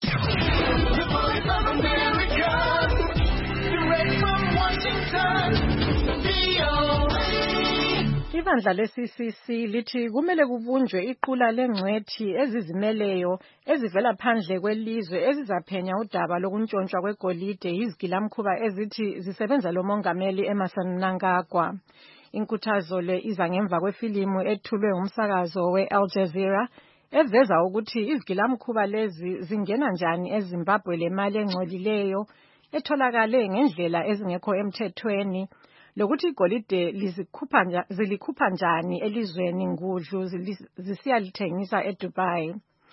Ibandla le-CCC lithi kumele kubunjwe iqula lengcwethi ezizimeleyo ezivela phandle kwelizwe ezizaphenya udaba lokuntshontshwa kwegolide yizigilamkhuba ezithi zisebenza lomongameli Emmerson Mnangagwa. Inkuthazo le iza ngemva kwefilimu ethulwe ngumsakazo we-Al Jazeera eveza ukuthi izigilamkhuba lezi zingena njani eZimbabwe lemali engcolileyo etholakale ngendlela ezingekho emthethweni lokuthi igolide zilikhupha njani elizweni ngudlu zisiyalithengisa eDubai.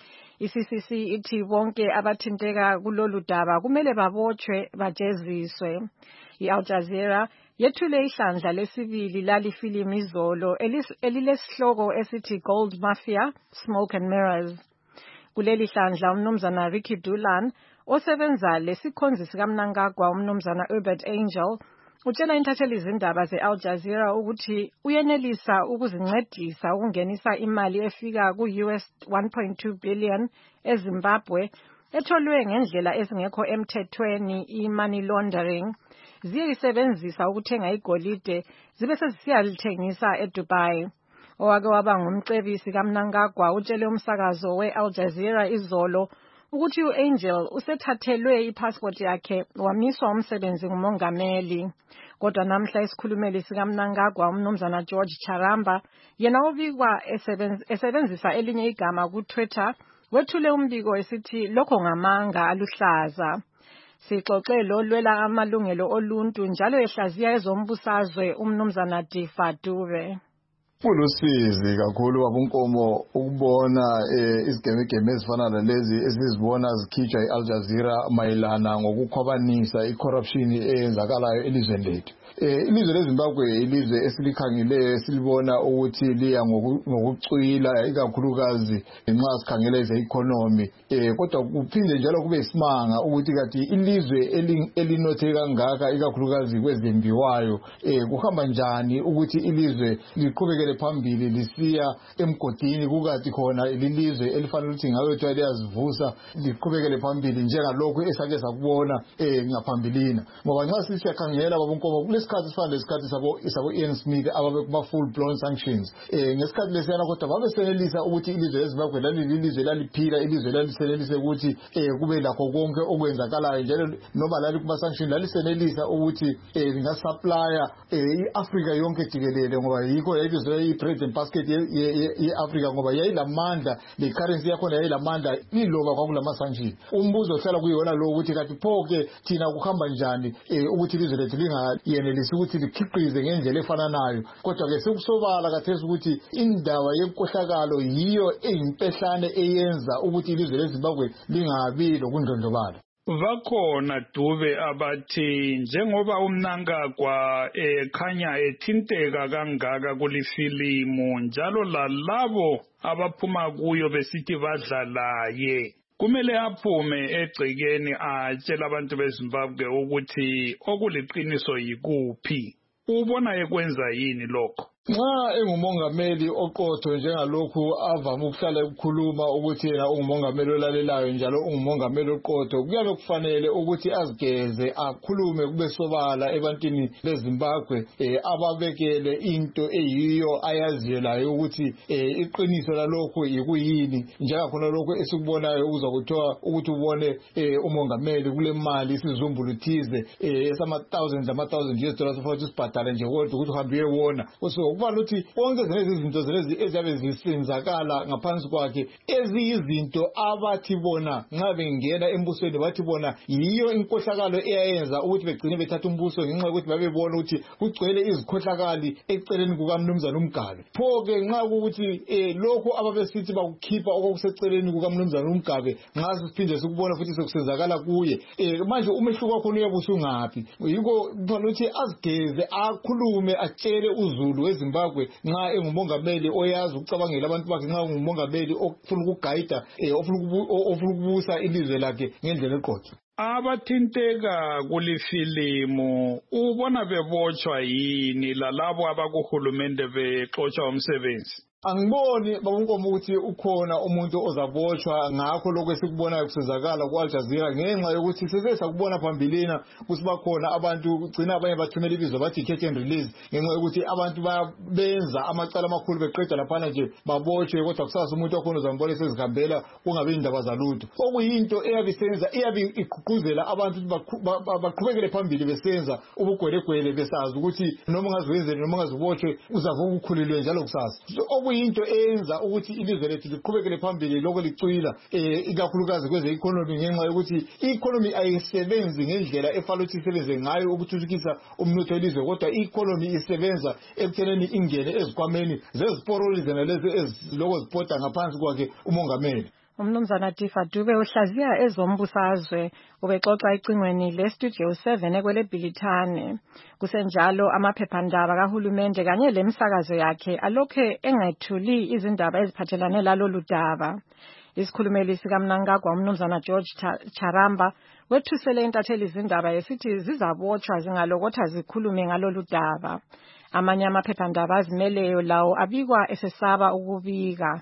ICCC ithi bonke abathinteka kulolu daba kumele babotshwe bajeziswe. I-Al Jazeera yethule ihlandla lesibili lali filimu izolo elilesihloko esithi Gold Mafia, Smoke and Mirrors. Kuleli hlandla umnumzana Ricky Dulan osebenza lesikhonzi sikaMnangagwa umnumzana Herbert Angel utshela intatheli zindaba ze-Al Jazeera ukuthi uyenelisa ukuzincedisa ukungenisa imali efika ku-US 1.2 billion eZimbabwe etholwe ngendlela ezingekho emthethweni i-money laundering ziyisebenzisa ukuthenga igolide zibe sezisiyalithengisa eDubai. Owake waba ngumcebisi kaMnangagwa utshele umsakazo we-Al Jazeera izolo ukuthi u-Angel usethathelwe ipassport yakhe wamiswa umsebenzi ngumongameli. Kodwa namhla isikhulumeli sikaMnangagwa umnumzana George Charamba yena obikwa esebenzisa elinye igama ku-Twitter wethule umbiko esithi lokho ngamanga aluhlaza. Sixoxe lo lwela amalungelo oluntu njalo ehlaziya ezombusazwe umnumzana Difa Dube. Kulusizi kakhulu wabunkomo ukubona izigemegeme ezifana nalezi esizibona zikhitshwa i-Al Jazeera mayelana ngokukhwabanisa i-corruption eyenzakalayo elizweni lethu. Ilizwe leZimbabwe ilizwe esilikhangile esilibona ukuthi liya ngokucwila ikakhulukazi nxa sikhangela eze-economy kodwa kuphinde njalo kube isimanga ukuthi kathi ilizwe elinothe kangaka ikakhulukazi kwezembiwayo kuhamba njani ukuthi ilizwe liqhubekele phambili lisiya emgodini kukathi khona ilizwe elifanele ukuthi ngabe liyazivusa liqhubekele phambili njengalokho esake sakubona ngaphambilina ngoba nxa sithi siyakhangela babunkomo isikhathi sifana lesikhathi sabo Ian Smith ababe kuma full blown sanctions ngesikhathi lesiyana kodwa babesenelisa ukuthi ilizwe leZimbabwe lilizwe laliphila ilizwe lalisenelise ukuthi kube lakho konke okwenzakalayo njalo noma lali kuma sanctions lalisenelisa ukuthi lingasupplya iAfrica yonke jikelele ngoba yikho ilizwe i-present basket ye-Africa ngoba yayilamandla le-currency yakhona yayilamandla iloba kwakulama sanctions. Umbuzo ohlala kuyona lo ukuthi kathi phoke thina kuhamba njani ukuthi ilizwe lethu lingayenelisi ukuthi likhiqize ngendlela efananayo kodwa ke sekusobala kathesi ukuthi indaba yenkohlakalo yiyo eyimpehlane eyenza ukuthi ilizwe leZimbabwe lingabi lokundlondlobala. Bakhona Dube abathi njengoba uMnangagwa ekhanya ethinteka kangaka kulifilimu njalo lalabo abaphuma kuyo besithi badlalaye kumele aphume egcekeni atshela abantu beZimbabwe ukuthi okuliqiniso yikuphi. Ubona ekwenza yini lokho? Nxa engumongameli oqotho njengalokhu avama ukuhlala ukukhuluma ukuthi yena ungumongameli olalelayo njalo ungumongameli oqotho, kuyabe kufanele ukuthi azigeze akhulume kube sobala ebantwini beZimbabwe ababekele into eyiyo ayaziyo layo ukuthi iqiniso lalokho yikuyini, njengakhona lokho esikubonayo ukuza kuthiwa ukuthi ubone umongameli kule mali isizumbuluthize esama-thousands US$1000 futhi sibhadale nje kodwa ukuthi uhambe uyewona. Kubala ukuthi konke lezi zinto eziyabe zisenzakala ngaphansi kwakhe eziyizinto abathi bona nxa bengena embusweni bathi bona yiyo inkohlakalo eyayenza ukuthi begcine bethatha umbuso ngenxa yokuthi babebona ukuthi kugcwele izikhohlakali eceleni kukaMnumzana uMgabe. Pho-ke nxa ukuthi lokho ababesithi bakukhipha okuseceleni kukaMnumzana uMgabe nxa siphinde sikubona futhi sekusenzakala kuye, manje umehluko wakho uyabe usungaphi? Yiko kufanele ukuthi azigeze akhulume atshele uzulu Zimbabwe nxa engumongameli oyazi ukucabangela abantu bakhe, nxa engumongameli ofuna ukugayida ofuna ukubusa ilizwe lakhe ngendlela eqotho. Abathinteka kulifilimu ubona bebotshwa yini lalabo abakuhulumende bexotshwa umsebenzi? Angiboni babunkomo ukuthi ukhona umuntu ozabotshwa ngakho lokho esikubonayo kusenzakala ku Al Jazeera ngenxa yokuthi sesakubona phambilina kusibakhona abantu ugcina abanye bathumela ibizo bathi catch and release ngenxa yokuthi abantu babenza amacala amakhulu beqeda laphana nje babotshwe kodwa kusasa umuntu wakhona uzambona esezihambela kungabe indaba zalutho. Okuyinto eyabisenza igqugquzela abantu baqhubekele phambili besenza ubugwelegwele besazi ukuthi noma ungazwenzeni noma ungazibotshwe uzavuka ukhulilwe njalo kusasa. Into eyenza ukuthi ilizwe lethu liqhubekele phambili lokho licwila ikakhulukazi kweze economy ngenxa yokuthi economy ayisebenzi ngendlela efanele ukuthi isebenze ngayo ukuthuthukisa umnotho welizwe, kodwa economy isebenza ekutheneni ingene ezikhwameni zeziporoli zenalezi eziloko zipota ngaphansi kwakhe umongameli. Umnumzana Tifa Dube uhlaziya ezombusazwe ubexoxa icingweni leStudio 7 ekwele Bhilithane. Kusenjalo amaphephandaba kahulumende kanye lemsakazo yakhe alokhe engethuli izindaba eziphathelane lalolu daba. Isikhulumeli sikaMnangagwa umnumzana George Charamba wethusele intatheli izindaba esithi zizabotshwa zingalokotha zikhulume ngalolu daba. Amanye amaphephandaba azimeleyo lawo abikwa esesaba ukubika.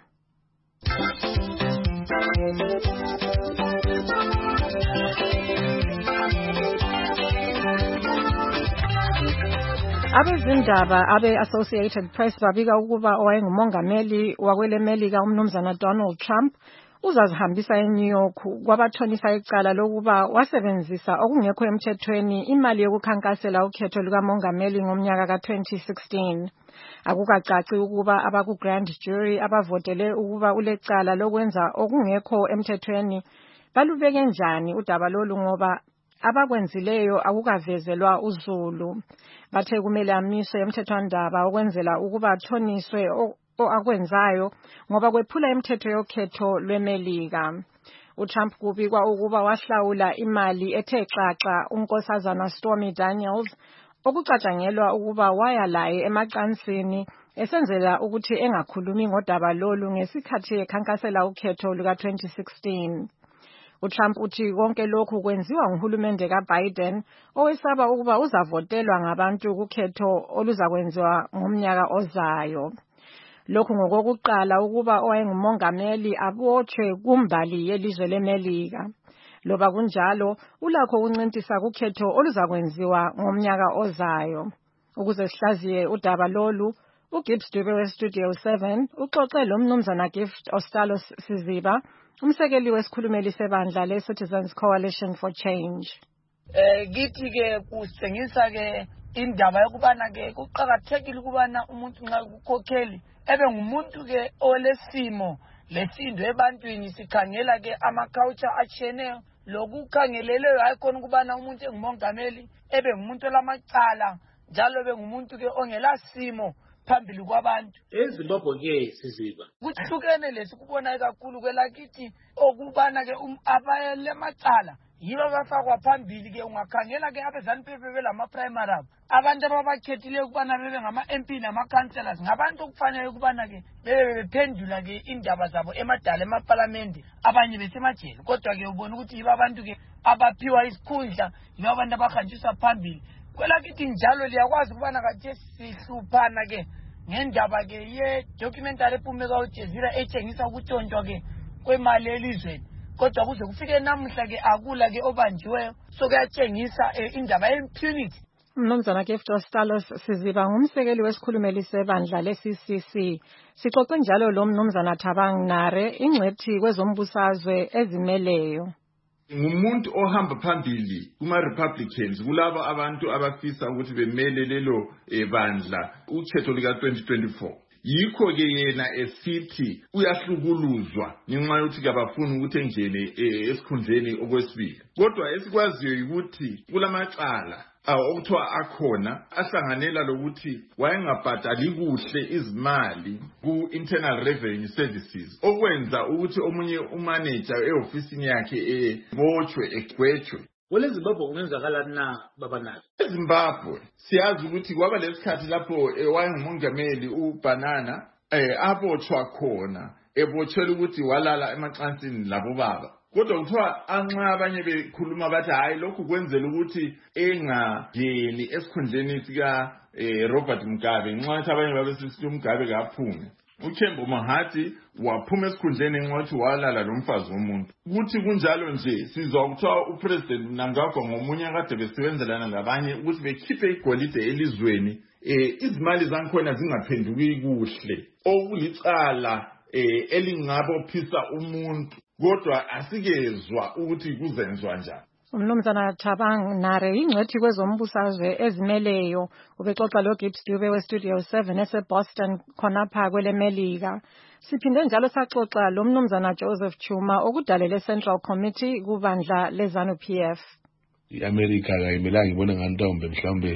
Abezindaba abe-Associated Press babika ukuba owayengumongameli wakwele Melika umnumzana Donald Trump uzazihambisa eNew York kwabathonisa icala lokuba wasebenzisa okungekho emthethweni imali yokukhankasela ukhetho lukamongameli ngomnyaka ka-2016. Akukacaci ukuba abaku-grand jury abavotele ukuba ulecala lokwenza okungekho emthethweni balubeke njani udaba lolu ngoba abakwenzileyo akukavezelwa uzulu. Bathe kumele amiswe emthethwandaba okwenzela ukuba athoniswe akwenzayo ngoba kwephula imithetho yokhetho lweMelika. uTrump kubikwa ukuba wahlawula imali ethe xaxa unkosazana Stormy Daniels okucatshangelwa ukuba waya laye emacansini esenzela ukuthi engakhulumi ngodaba lolu ngesikhathi ekhankasela ukhetho luka-2016. uTrump uthi konke lokhu kwenziwa nguhulumende kaBiden owesaba ukuba uzavotelwa ngabantu kukhetho oluzakwenziwa ngomnyaka ozayo. Lokhu ngokokuqala ukuba owayengumongameli abotshwe kumbali yelizwe leMelika. Loba kunjalo ulakho ukuncintisa kukhetho oluzakwenziwa ngomnyaka ozayo. Ukuze sihlaziye udaba lolu, uGibbs Dube weStudio 7 uxoxe lo mnumzana Gift Ostalo Siziba, umsekeli wesikhulumeli sebandla le-Citizens Coalition for Change. Githi ke kusengisa ke indaba yokubana ke kuqhakathekile ukubana umuntu nxa ukukhokheli ebe ngumuntu ke olesimo lesindo ebantwini. Sikhangela ke ama-culture atshiyeneyo lokukhangeleleyo hayi khona ukubana umuntu engumongameli ebe ngumuntu olamacala njalo ebe ngumuntu ke ongelasimo phambili kwabantu. eZimbabwe ke Siziba kuhlukene lesikubona kakhulu kwelakithi okubana ke abalemacala yibo bafakwa phambili ke. Ungakhangela ke abezanu pepe belama-primary abantu ababakhethile ukubana bebe ngama-MP nama-councillors ngabantu okufanele ukubana ke bebe bephendula ke indaba zabo emadala emaparlamente abanye besemajele. Kodwa ke ubona ukuthi yibo abantu ke abaphiwa isikhundla, yibo abantu abahanjiswa phambili. Kwelakithi njalo liyakwazi ukubana kade sihluphana ke ngendaba ke ye-documentary ephume kwa-Aljazeera etshengisa ukutshontshwa ke kwemali elizweni. Kodwa kuze kufike namuhla ke akula ke obanjiweyo, so kuyatshengisa indaba ye-impunity. Mnumzana Gift Stalos Siziba ngumsekeli wesikhulumeli sebandla le-CCC. Sixoxe njalo lo Mnumzana Thabang Nare, ingcwethi kwezombusazwe ezimeleyo. Ngumuntu ohamba phambili kuma-Republicans kulabo abantu abafisa ukuthi bemele lelo bandla ukhetho lika 2024. Yikho ke yena esithi uyahlukuluzwa ngenxa yokuthi kabafuni ukuthi engene esikhundleni okwesibili. Kodwa esikwaziyo ukuthi kulamacala okuthiwa akhona ahlanganela lokuthi wayengabhadali kuhle izimali ku-Internal Revenue Services, okwenza ukuthi omunye umanager e-ofisini yakhe botshwe egwetshwe. KweleZimbabwe kungenzakala na baba Nare? eZimbabwe siyazi ukuthi kwaba lesikhathi lapho wayengumongameli uBanana abotshwa khona, ebotshela ukuthi walala emacansini labo baba. Kodwa kuthiwa anxa abanye bekhuluma bathi hayi lokhu kwenzela ukuthi engangeni esikhundleni sika Robert Mugabe, nxa ukuthi abanye babesithi uMugabe kaphume. uThembo Mahathi waphuma esikhundleni enqothi walala lomfazi womuntu. Kuthi kunjalo nje sizwa ukuthiwa uPresident Mnangagwa ngomunye kade besebenzelana labanye ukuthi bekhiphe igolide elizweni, izimali zankhona zingaphenduki kuhle, okulicala elingabophisa umuntu, kodwa asikezwa ukuthi kuzenzwa njani. Mnumzana Thabang Nare, ingcwethi kwezombusazwe ezimeleyo, ubexoxa lo Gibbs Dube we-Studio 7 ese-Boston khonapha kwelemelika. Siphinde njalo saxoxa lo Mnumzana Joseph Chuma okudalele Central Committee kubandla le-ZANU-PF. I-America kayimelanga ibona ngantombe mhlawumbe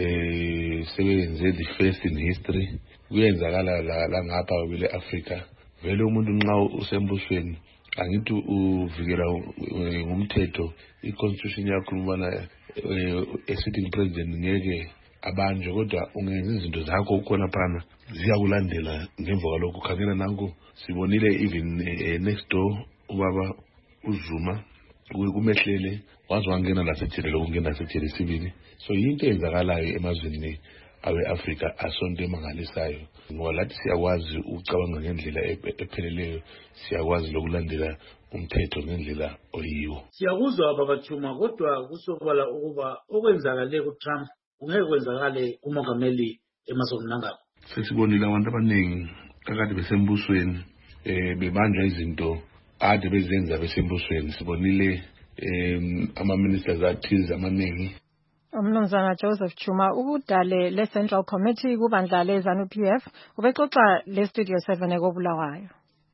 sebenze the first in history. Kuyenzakala la ngapha kwele-Africa. Vele umuntu nxa usembusweni angithi uvikela ngumthetho i-constitution yakho ubana sitting president ngeke abanjwe, kodwa ungenza izinto zakho ukhona phana ziyakulandela ngemva kwalokho. Khangela nanku sibonile even next door ubaba uZuma kumehlele waze wangena lasejele lokungena lasejele sibili. So yinto eyenzakalayo emazweni awe-Africa asonto emangalisayo, ngoba lathi siyakwazi ukucabanga ngendlela epheleleyo, siyakwazi lokulandela umthetho ngendlela oyiwo. Siyakuzwa baba Chuma, kodwa kusobala ukuba okwenzakale kuTrump kungeke kwenzakale kumongameli Emmerson Mnangagwa. Sesibonile abantu abaningi akade besembusweni bebanjwa izinto ade bezenza besembusweni. Sibonile ama-ministers athize amaningi. Mnumzana Joseph Chuma ukudale le-Central Committee kubandla le-ZANU-PF ubexoxa le-Studio 7 ekobulawayo.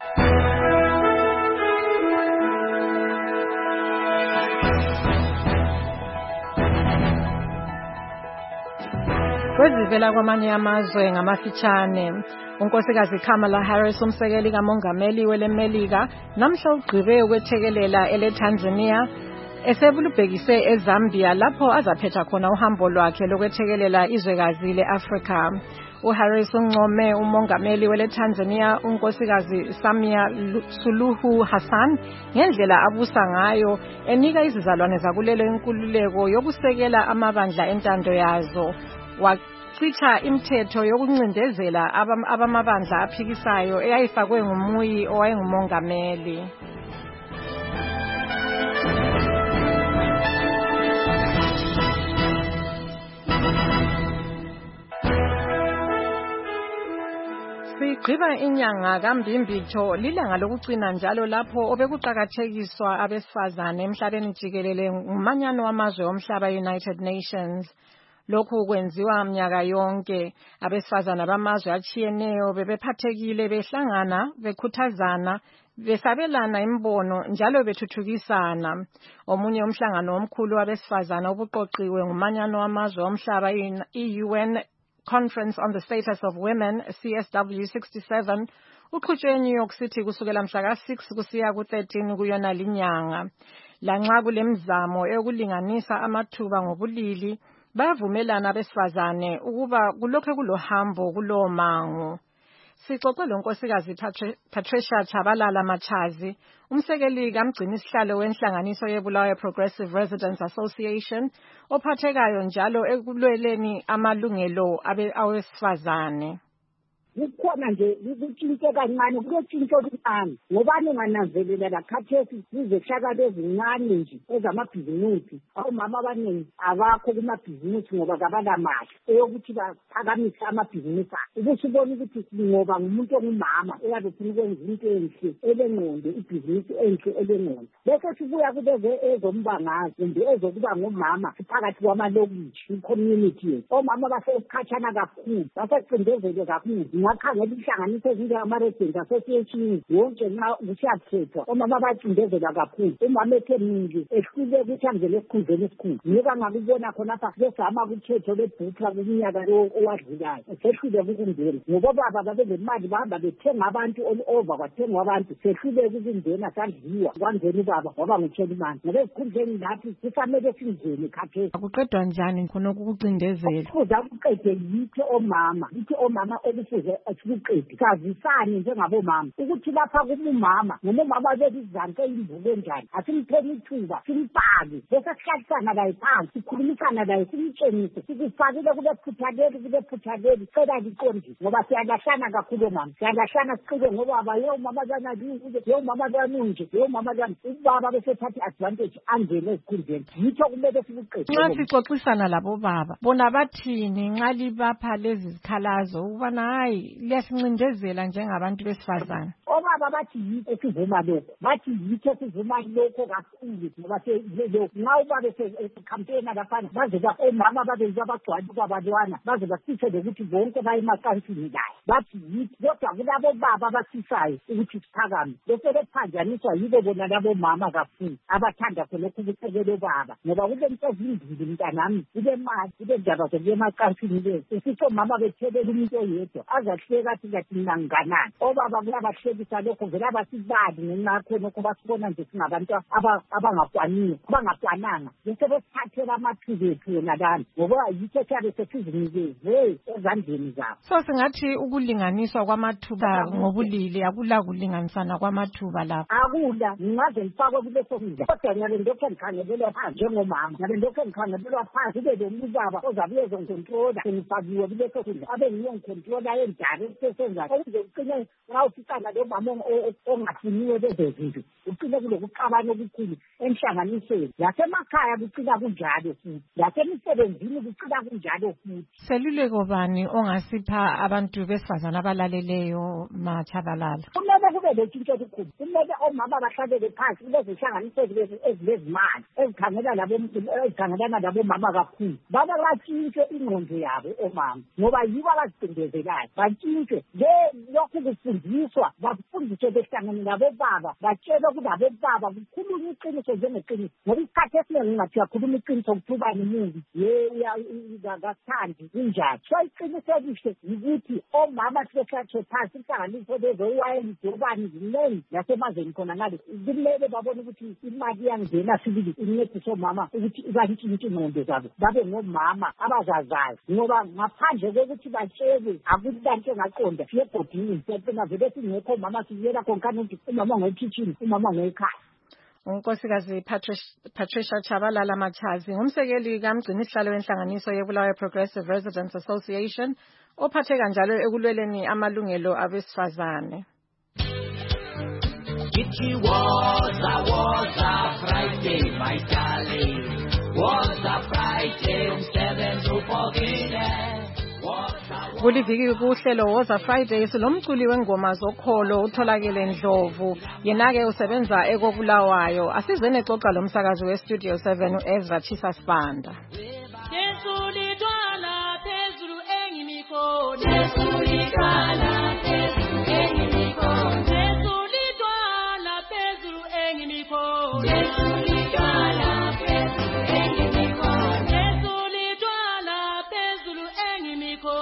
Kwezivela kwamanye amazwe ngamafitshane, unkosikazi Kamala Harris umsekeli kamongameli welemelika namhla ugqibe ukwethekelela ele-Tanzania esebulubhekise eZambia lapho azaphetha khona uhambo lwakhe lokwethekelela izwekazi le-Afrika. UHarris uncome umongameli wele-Tanzania unkosikazi Samia Suluhu Hassan ngendlela abusa ngayo, enika izizalwane zakulelo inkululeko yokusekela amabandla entando yazo. Wachitha imithetho yokuncindezela abamabandla aphikisayo eyayifakwe ngumuyi owayengumongameli. Sigqiba inyanga kaMbimbitho lilanga lokugcina njalo lapho obekuqakathekiswa abesifazane emhlabeni jikelele ngumanyano wamazwe omhlaba United Nations. Lokhu kwenziwa mnyaka yonke. Abesifazane abamazwe atshiyeneyo bebephathekile behlangana, bekhuthazana, besabelana imbono njalo bethuthukisana. Omunye umhlangano omkhulu wabesifazane obuqoqiwe ngumanyano wamazwe omhlaba i-UN Conference on the Status of Women, CSW67, uqhutshwe eNew York City kusukela mhla ka-6 kusiya ku-13 kuyona linyanga. Lanxa kulemizamo yokulinganisa amathuba ngobulili, bayavumelana abesifazane ukuba kulokho kulohambo kulowo mango. Sixoxe lonkosikazi Patricia Chabalala Machazi, umsekeli kamgcini sihlalo wenhlanganiso yeBulawayo Progressive Residents Association, ophathekayo njalo ekulweleni amalungelo awesifazane. kukhona nje kutshintshe kancane kulotshintsho oluncane ngobani ungananzelela lakhathesi izehlakalo ezincane nje ezamabhizimusi omama abaningi abakho kumabhizimusi ngoba kabalamali eyokuthi baphakamise amabhizimusi abo ubusubona ukuthi ngoba ngumuntu ongumama uyabe ufuna ukwenza into enhle elengqondo ibhizimusi enhle elengqondo bese sibuya kuleze ezombangazi kumbe ezokuba ngumama phakathi kwamalokishi i-community yethu omama basekhatshana kakhulu basecindezelwe kakhulu ngakhangela inhlanganiso ezinjengama-resident association yonke nxa kusiyakhethwa omama bacindezelwa kakhulu umama ethemile ehlule ukuthi angele esikhundleni esikhulu nika ngakubona khonapha besama kukhetho lebhupha kuminyaka lo owadlulayo sehlule kukungena ngoba baba babelemali bahamba bethenga abantu all-over kwathengwa abantu sehluleke ukungena sadliwa kwangena ubaba ngoba nguchairman ngoba esikhundleni laphi kufanele singene khathesi akuqedwa njani khonokho ukucindezela kufuze akuqede yithi omama okufuze asikuqedi sazisane njengabomama ukuthi lapha kumumama ngumama bezizanke imvulo enjani asimpheni ithuba simpake bese sihlalisana laye phansi sikhulumisana laye simtshengise sikufakile kule phutha leli cela liqondise ngoba siyalahlana kakhulu mama siyalahlana siqike ngobaba mama zanalikuze mama zanunje mama zan ubaba besethatha advantage angene esikhundleni yitho kumele sikuqede nxa sixoxisana labo baba bona bathini nxa libapha lezi zikhalazo ukubana hayi liyasincindezela njengabantu besifazane obaba bathi yitho esivuma lokho bathi yitho esivuma lokho kakhulu ngoba nxa ubaba esekhampeyina laphana baze omama babenza abagcwali kwabalwana baze basihle lokuthi bonke baye emacansini layo bathi yithi kodwa kulabo baba abafisayo ukuthi siphakame bese bephanjaniswa yibo bona labo mama kakhulu abathanda khonokho ukusekela baba ngoba kube nto ezimbili mntanami kube mali kube ndaba zokuya emacansini lezi sisho mama bethelela umuntu oyedwa azahleka athi ngathi mina nginganani obaba kuyabahlekisa lokho vele abasibali ngenxa khonokho basibona nje singabantu abangaplananga bese besithathela amathuba ethu yona lana ngoba yitho siyabe sesizinikeze ezandleni zabo so singathi ukulinganiswa kwamathuba ngobulili akula kulinganisana kwamathuba lapho akula ngingaze ngifakwe kuleso kudla kodwa ngiyabe ndokhe ngikhangelelwa phansi njengomama ngiyabe ndokhe ngikhangelelwa phansi kube lo mbaba ozabe ezongikontrola sengifakiwe kuleso kudla abe ngiyongikontrola endaba esesenza ukuze uqine nxa uficana lo mama ongafuniwe bezezinto uqine kulokuxabana okukhulu enhlanganisweni lasemakhaya kucina kunjalo futhi lasemisebenzini kucina kunjalo futhi seluleko bani ongasipha abantu besifazana abalaleleyo Matshabalala kumele kube letshintsho elikhulu kumele omama bahlalele phansi kulezihlanganiso ezilezimali ezikhangelana labomama kakhulu baba batshintshe ingqondo yabo omama ngoba yibo abazicindezelayo batshintshe lokhu kufundiswa bafundiswe behlangane labobaba batshele kulabo baba kukhulunywa iqiniso njengeqiniso ngoba isikhathi esiningi ngathi uyakhuluma iqiniso kuthubani imubi kakuthandi kunjani so iqiniso elihle yikuthi omama sibehlatshwe phansi inhlanganiso lezowayeni dobani ziningi nasemazweni khona ngale kumele babone ukuthi imali iyangena sibili incedise omama ukuthi ibantshintshe ingqondo zabo babe ngomama abazazayo ngoba ngaphandle kokuthi batshelwe akulanto engaqonda siye ebhodini siyaqina vele singekho omama siyela konkani ukuthi umama ngoyikitchen umama ngoyikhaya unkosikazi Patricia Tshabalala Machazi ngumsekeli kamgcini isihlalo wenhlanganiso yeBulawayo Progressive Residents Association ophathe kanjalo ekulweleni amalungelo abesifazane. It was a Friday, my darling. Was a Friday, 7 to 14. Kuliviki kuhlelo Woza Fridays lomculi wengoma zokholo utholakele Ndlovu yenake usebenza ekobulawayo asizene xoxa lomsakazi westudio 7 uEzra Chisa Spanda. Yesulidwala phezulu engimikho Yesulidwala phezulu engimikho Yesulidwala phezulu engimikho Yesulidwala phezulu engimikho Yesulidwala phezulu engimikho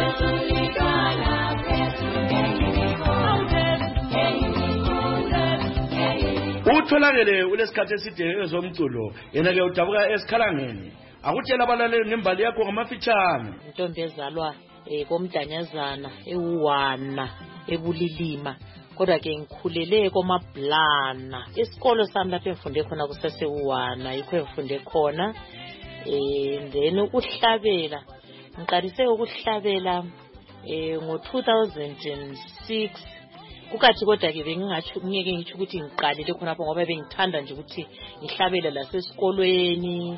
utholakele ulesikhathi eside ezomculo yena ke udabuka esikhalangeni akutshela abalaleli ngembali yakho ngamafitshane. Intombi ezalwa komdanyazana ewuwana ebulilima kodwa ke ngikhulele komaBlana isikolo sami lapho engifunde khona kusesewuwana yikho engifunde khona then ukuhlabela ngiqalise ukuhlabela ngo-2006 kukathi kodwa ke ngeke ngitsho ukuthi ngiqalile khonapho ngoba bengithanda nje ukuthi ngihlabele lasesikolweni.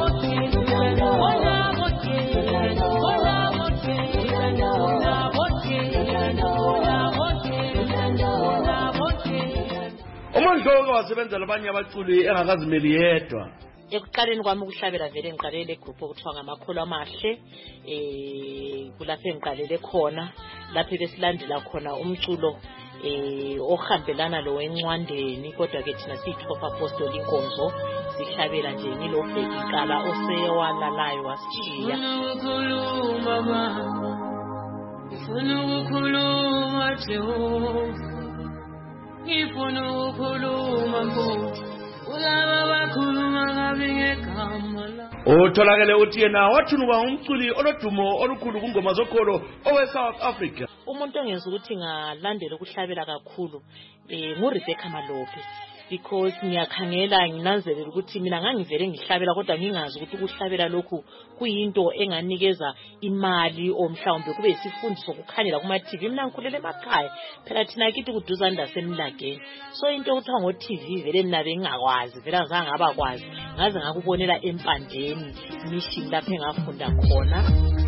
uMandlovu wasebenza labanye abaculi engakazimeli yedwa. Ekuqaleni kwami ukuhlabela vele ngiqalele egroup okuthiwa ngamakholo amahle kulapho engiqalele khona lapho besilandela khona umculo ohambelana lo wencwandeni kodwa ke thina siyi-top apostoli inkonzo sihlabela nje ngilobheki ikala osewalalayo wasishiya. Ngifuna ukukhuluma Jehova, ngifuna ukukhuluma Nkosi, ulaba bakhuluma kabi ngegama lakho. Utholakele uthi yena wathunuka umculi olodumo olukhulu kungoma zokholo owe-South Africa. Umuntu ongenza ukuthi ngalandela ukuhlabela kakhulu nguRebecca Malope, because ngiyakhangela nginanzelela ukuthi mina ngangivele ngihlabela kodwa ngingazi ukuthi ukuhlabela lokhu kuyinto enganikeza imali omhlawumbe kube isifundiso kukhanyela kuma TV. Mina ngikhulele emakhaya phela thina kithi kuduzane lasemlageni, so into okuthiwa ngo TV vele mina bengingakwazi vele azange ngabakwazi ngaze ngakubonela empandeni mission lapho engafunda khona.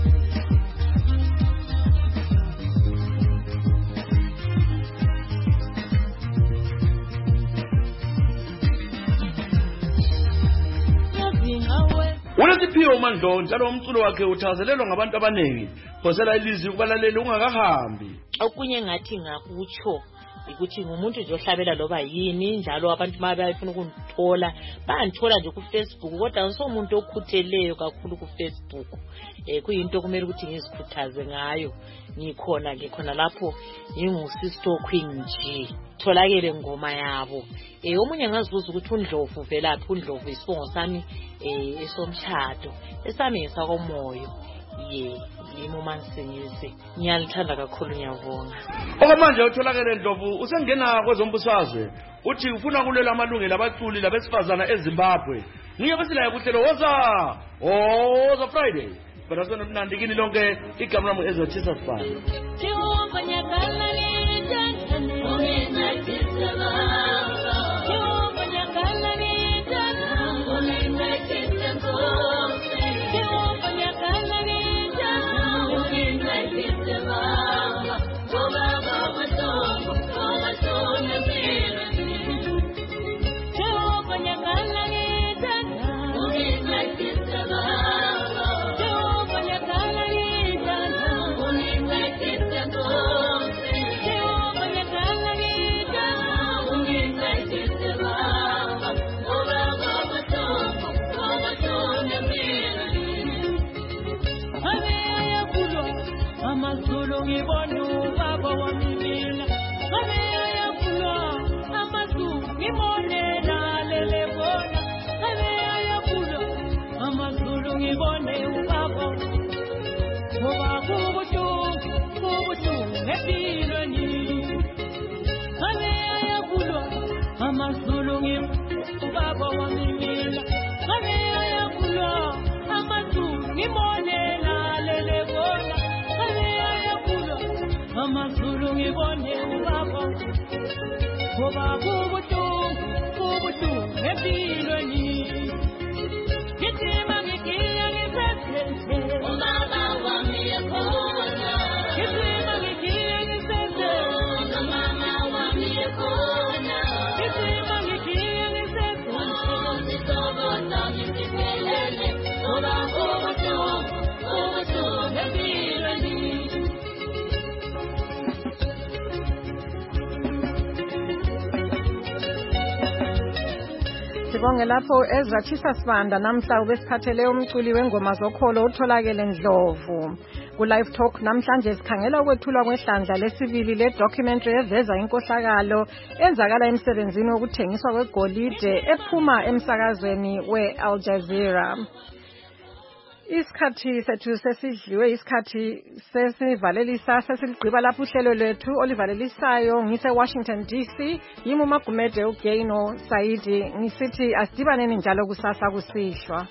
Unesiphiwo uMandlovu njalo umculo wakhe uthazelelwa ngabantu abaningi phosela ilizwi kubalaleli ungakahambi. Okunye ngathi ngakutsho ukuthi ngumuntu nje ohlabela loba yini njalo abantu bayafuna ukungithola bayanthola nje ku Facebook kodwa ngisomuntu okhutheleyo kakhulu ku Facebook. Kuyinto kumele ukuthi ngizikhuthaze ngayo. Ngikhona lapho ngingusister Queen nje tholakele ngoma yabo. Omunye ngazibuza ukuthi uNdlovu velaphi. uNdlovu isibongo sami esomshado esami ngesakomoyo. Yimi uMansingisi, ngiyalithanda kakhulu ngiyabonga. Okwamanje utholakele Ndlovu usengena kwezombusazwe uthi ufuna kulela amalungelo abaculi labesifazana eZimbabwe. Ngiyobe silaye kuhlelo woza Friday. But asona mnandi kini lonke igama lami ezothisa sibani. Jehova nyakala nithandane ungenathisa Jehova nyakala nithandane ungenathisa Jehova nyakala nithandane ungenathisa Baba batongo batonga pera Jehova nyakala nithandane ungenathisa Amazulu ngibona ubaba wamina ngabe ayakulwa amazulu ngibone nalele bona ngabe ayakulwa amazulu ngibone ubaba ngoba kubuhlungu empilweni ngabe ayakulwa amazulu ubaba wamina ngabe ayakulwa amazulu ngibone nalele bona amazulu ngibone ubaba ngoba kubuhlungu empilweni ngithima ngigiya ngisesente umama wami ekhona ngithima ngigiya ngisesente umama wami ekhona ngithima ngigiya ngisesente ngizobona ngiphelele ngoba kubuhlungu empilweni. Sibonge lapho ezathisa sibanda namhla ubesiphathele umculi wengoma zokholo utholakele Ndlovu. Ku live talk namhlanje sikhangela ukwethulwa kwehlandla lesibili le documentary eveza inkohlakalo enzakala emsebenzini wokuthengiswa kwegolide ephuma emsakazweni we-Al Jazeera. Isikhathi sethu sesidliwe, isikhathi sesivalelisa sesigqiba lapho uhlelo lwethu olivalelisayo ngise Washington DC. Yimi uMagumede uGaino Saidi ngisithi asidibaneni njalo kusasa kusihlwa.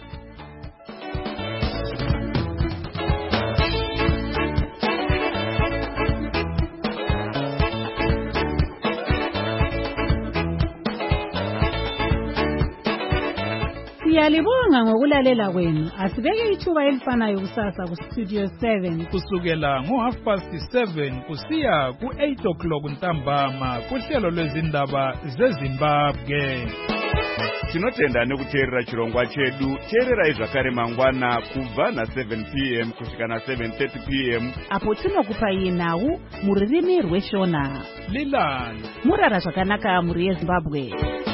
Siyalibonga ngokulalela kwenu. Asibeke ithuba elifanayo kusasa kuStudio 7 kusukela ngo7:30 kusiya ku8 o'clock ntambama kuhlelo lwezindaba zeZimbabwe. Tinotenda nekuteerera chirongwa chedu. Teererai zvakare mangwana kubva na7 p.m. kusvika na7:30 p.m. apo tinokupai nhau mururimi rweshona. Lilani murara zvakanaka muri yeZimbabwe.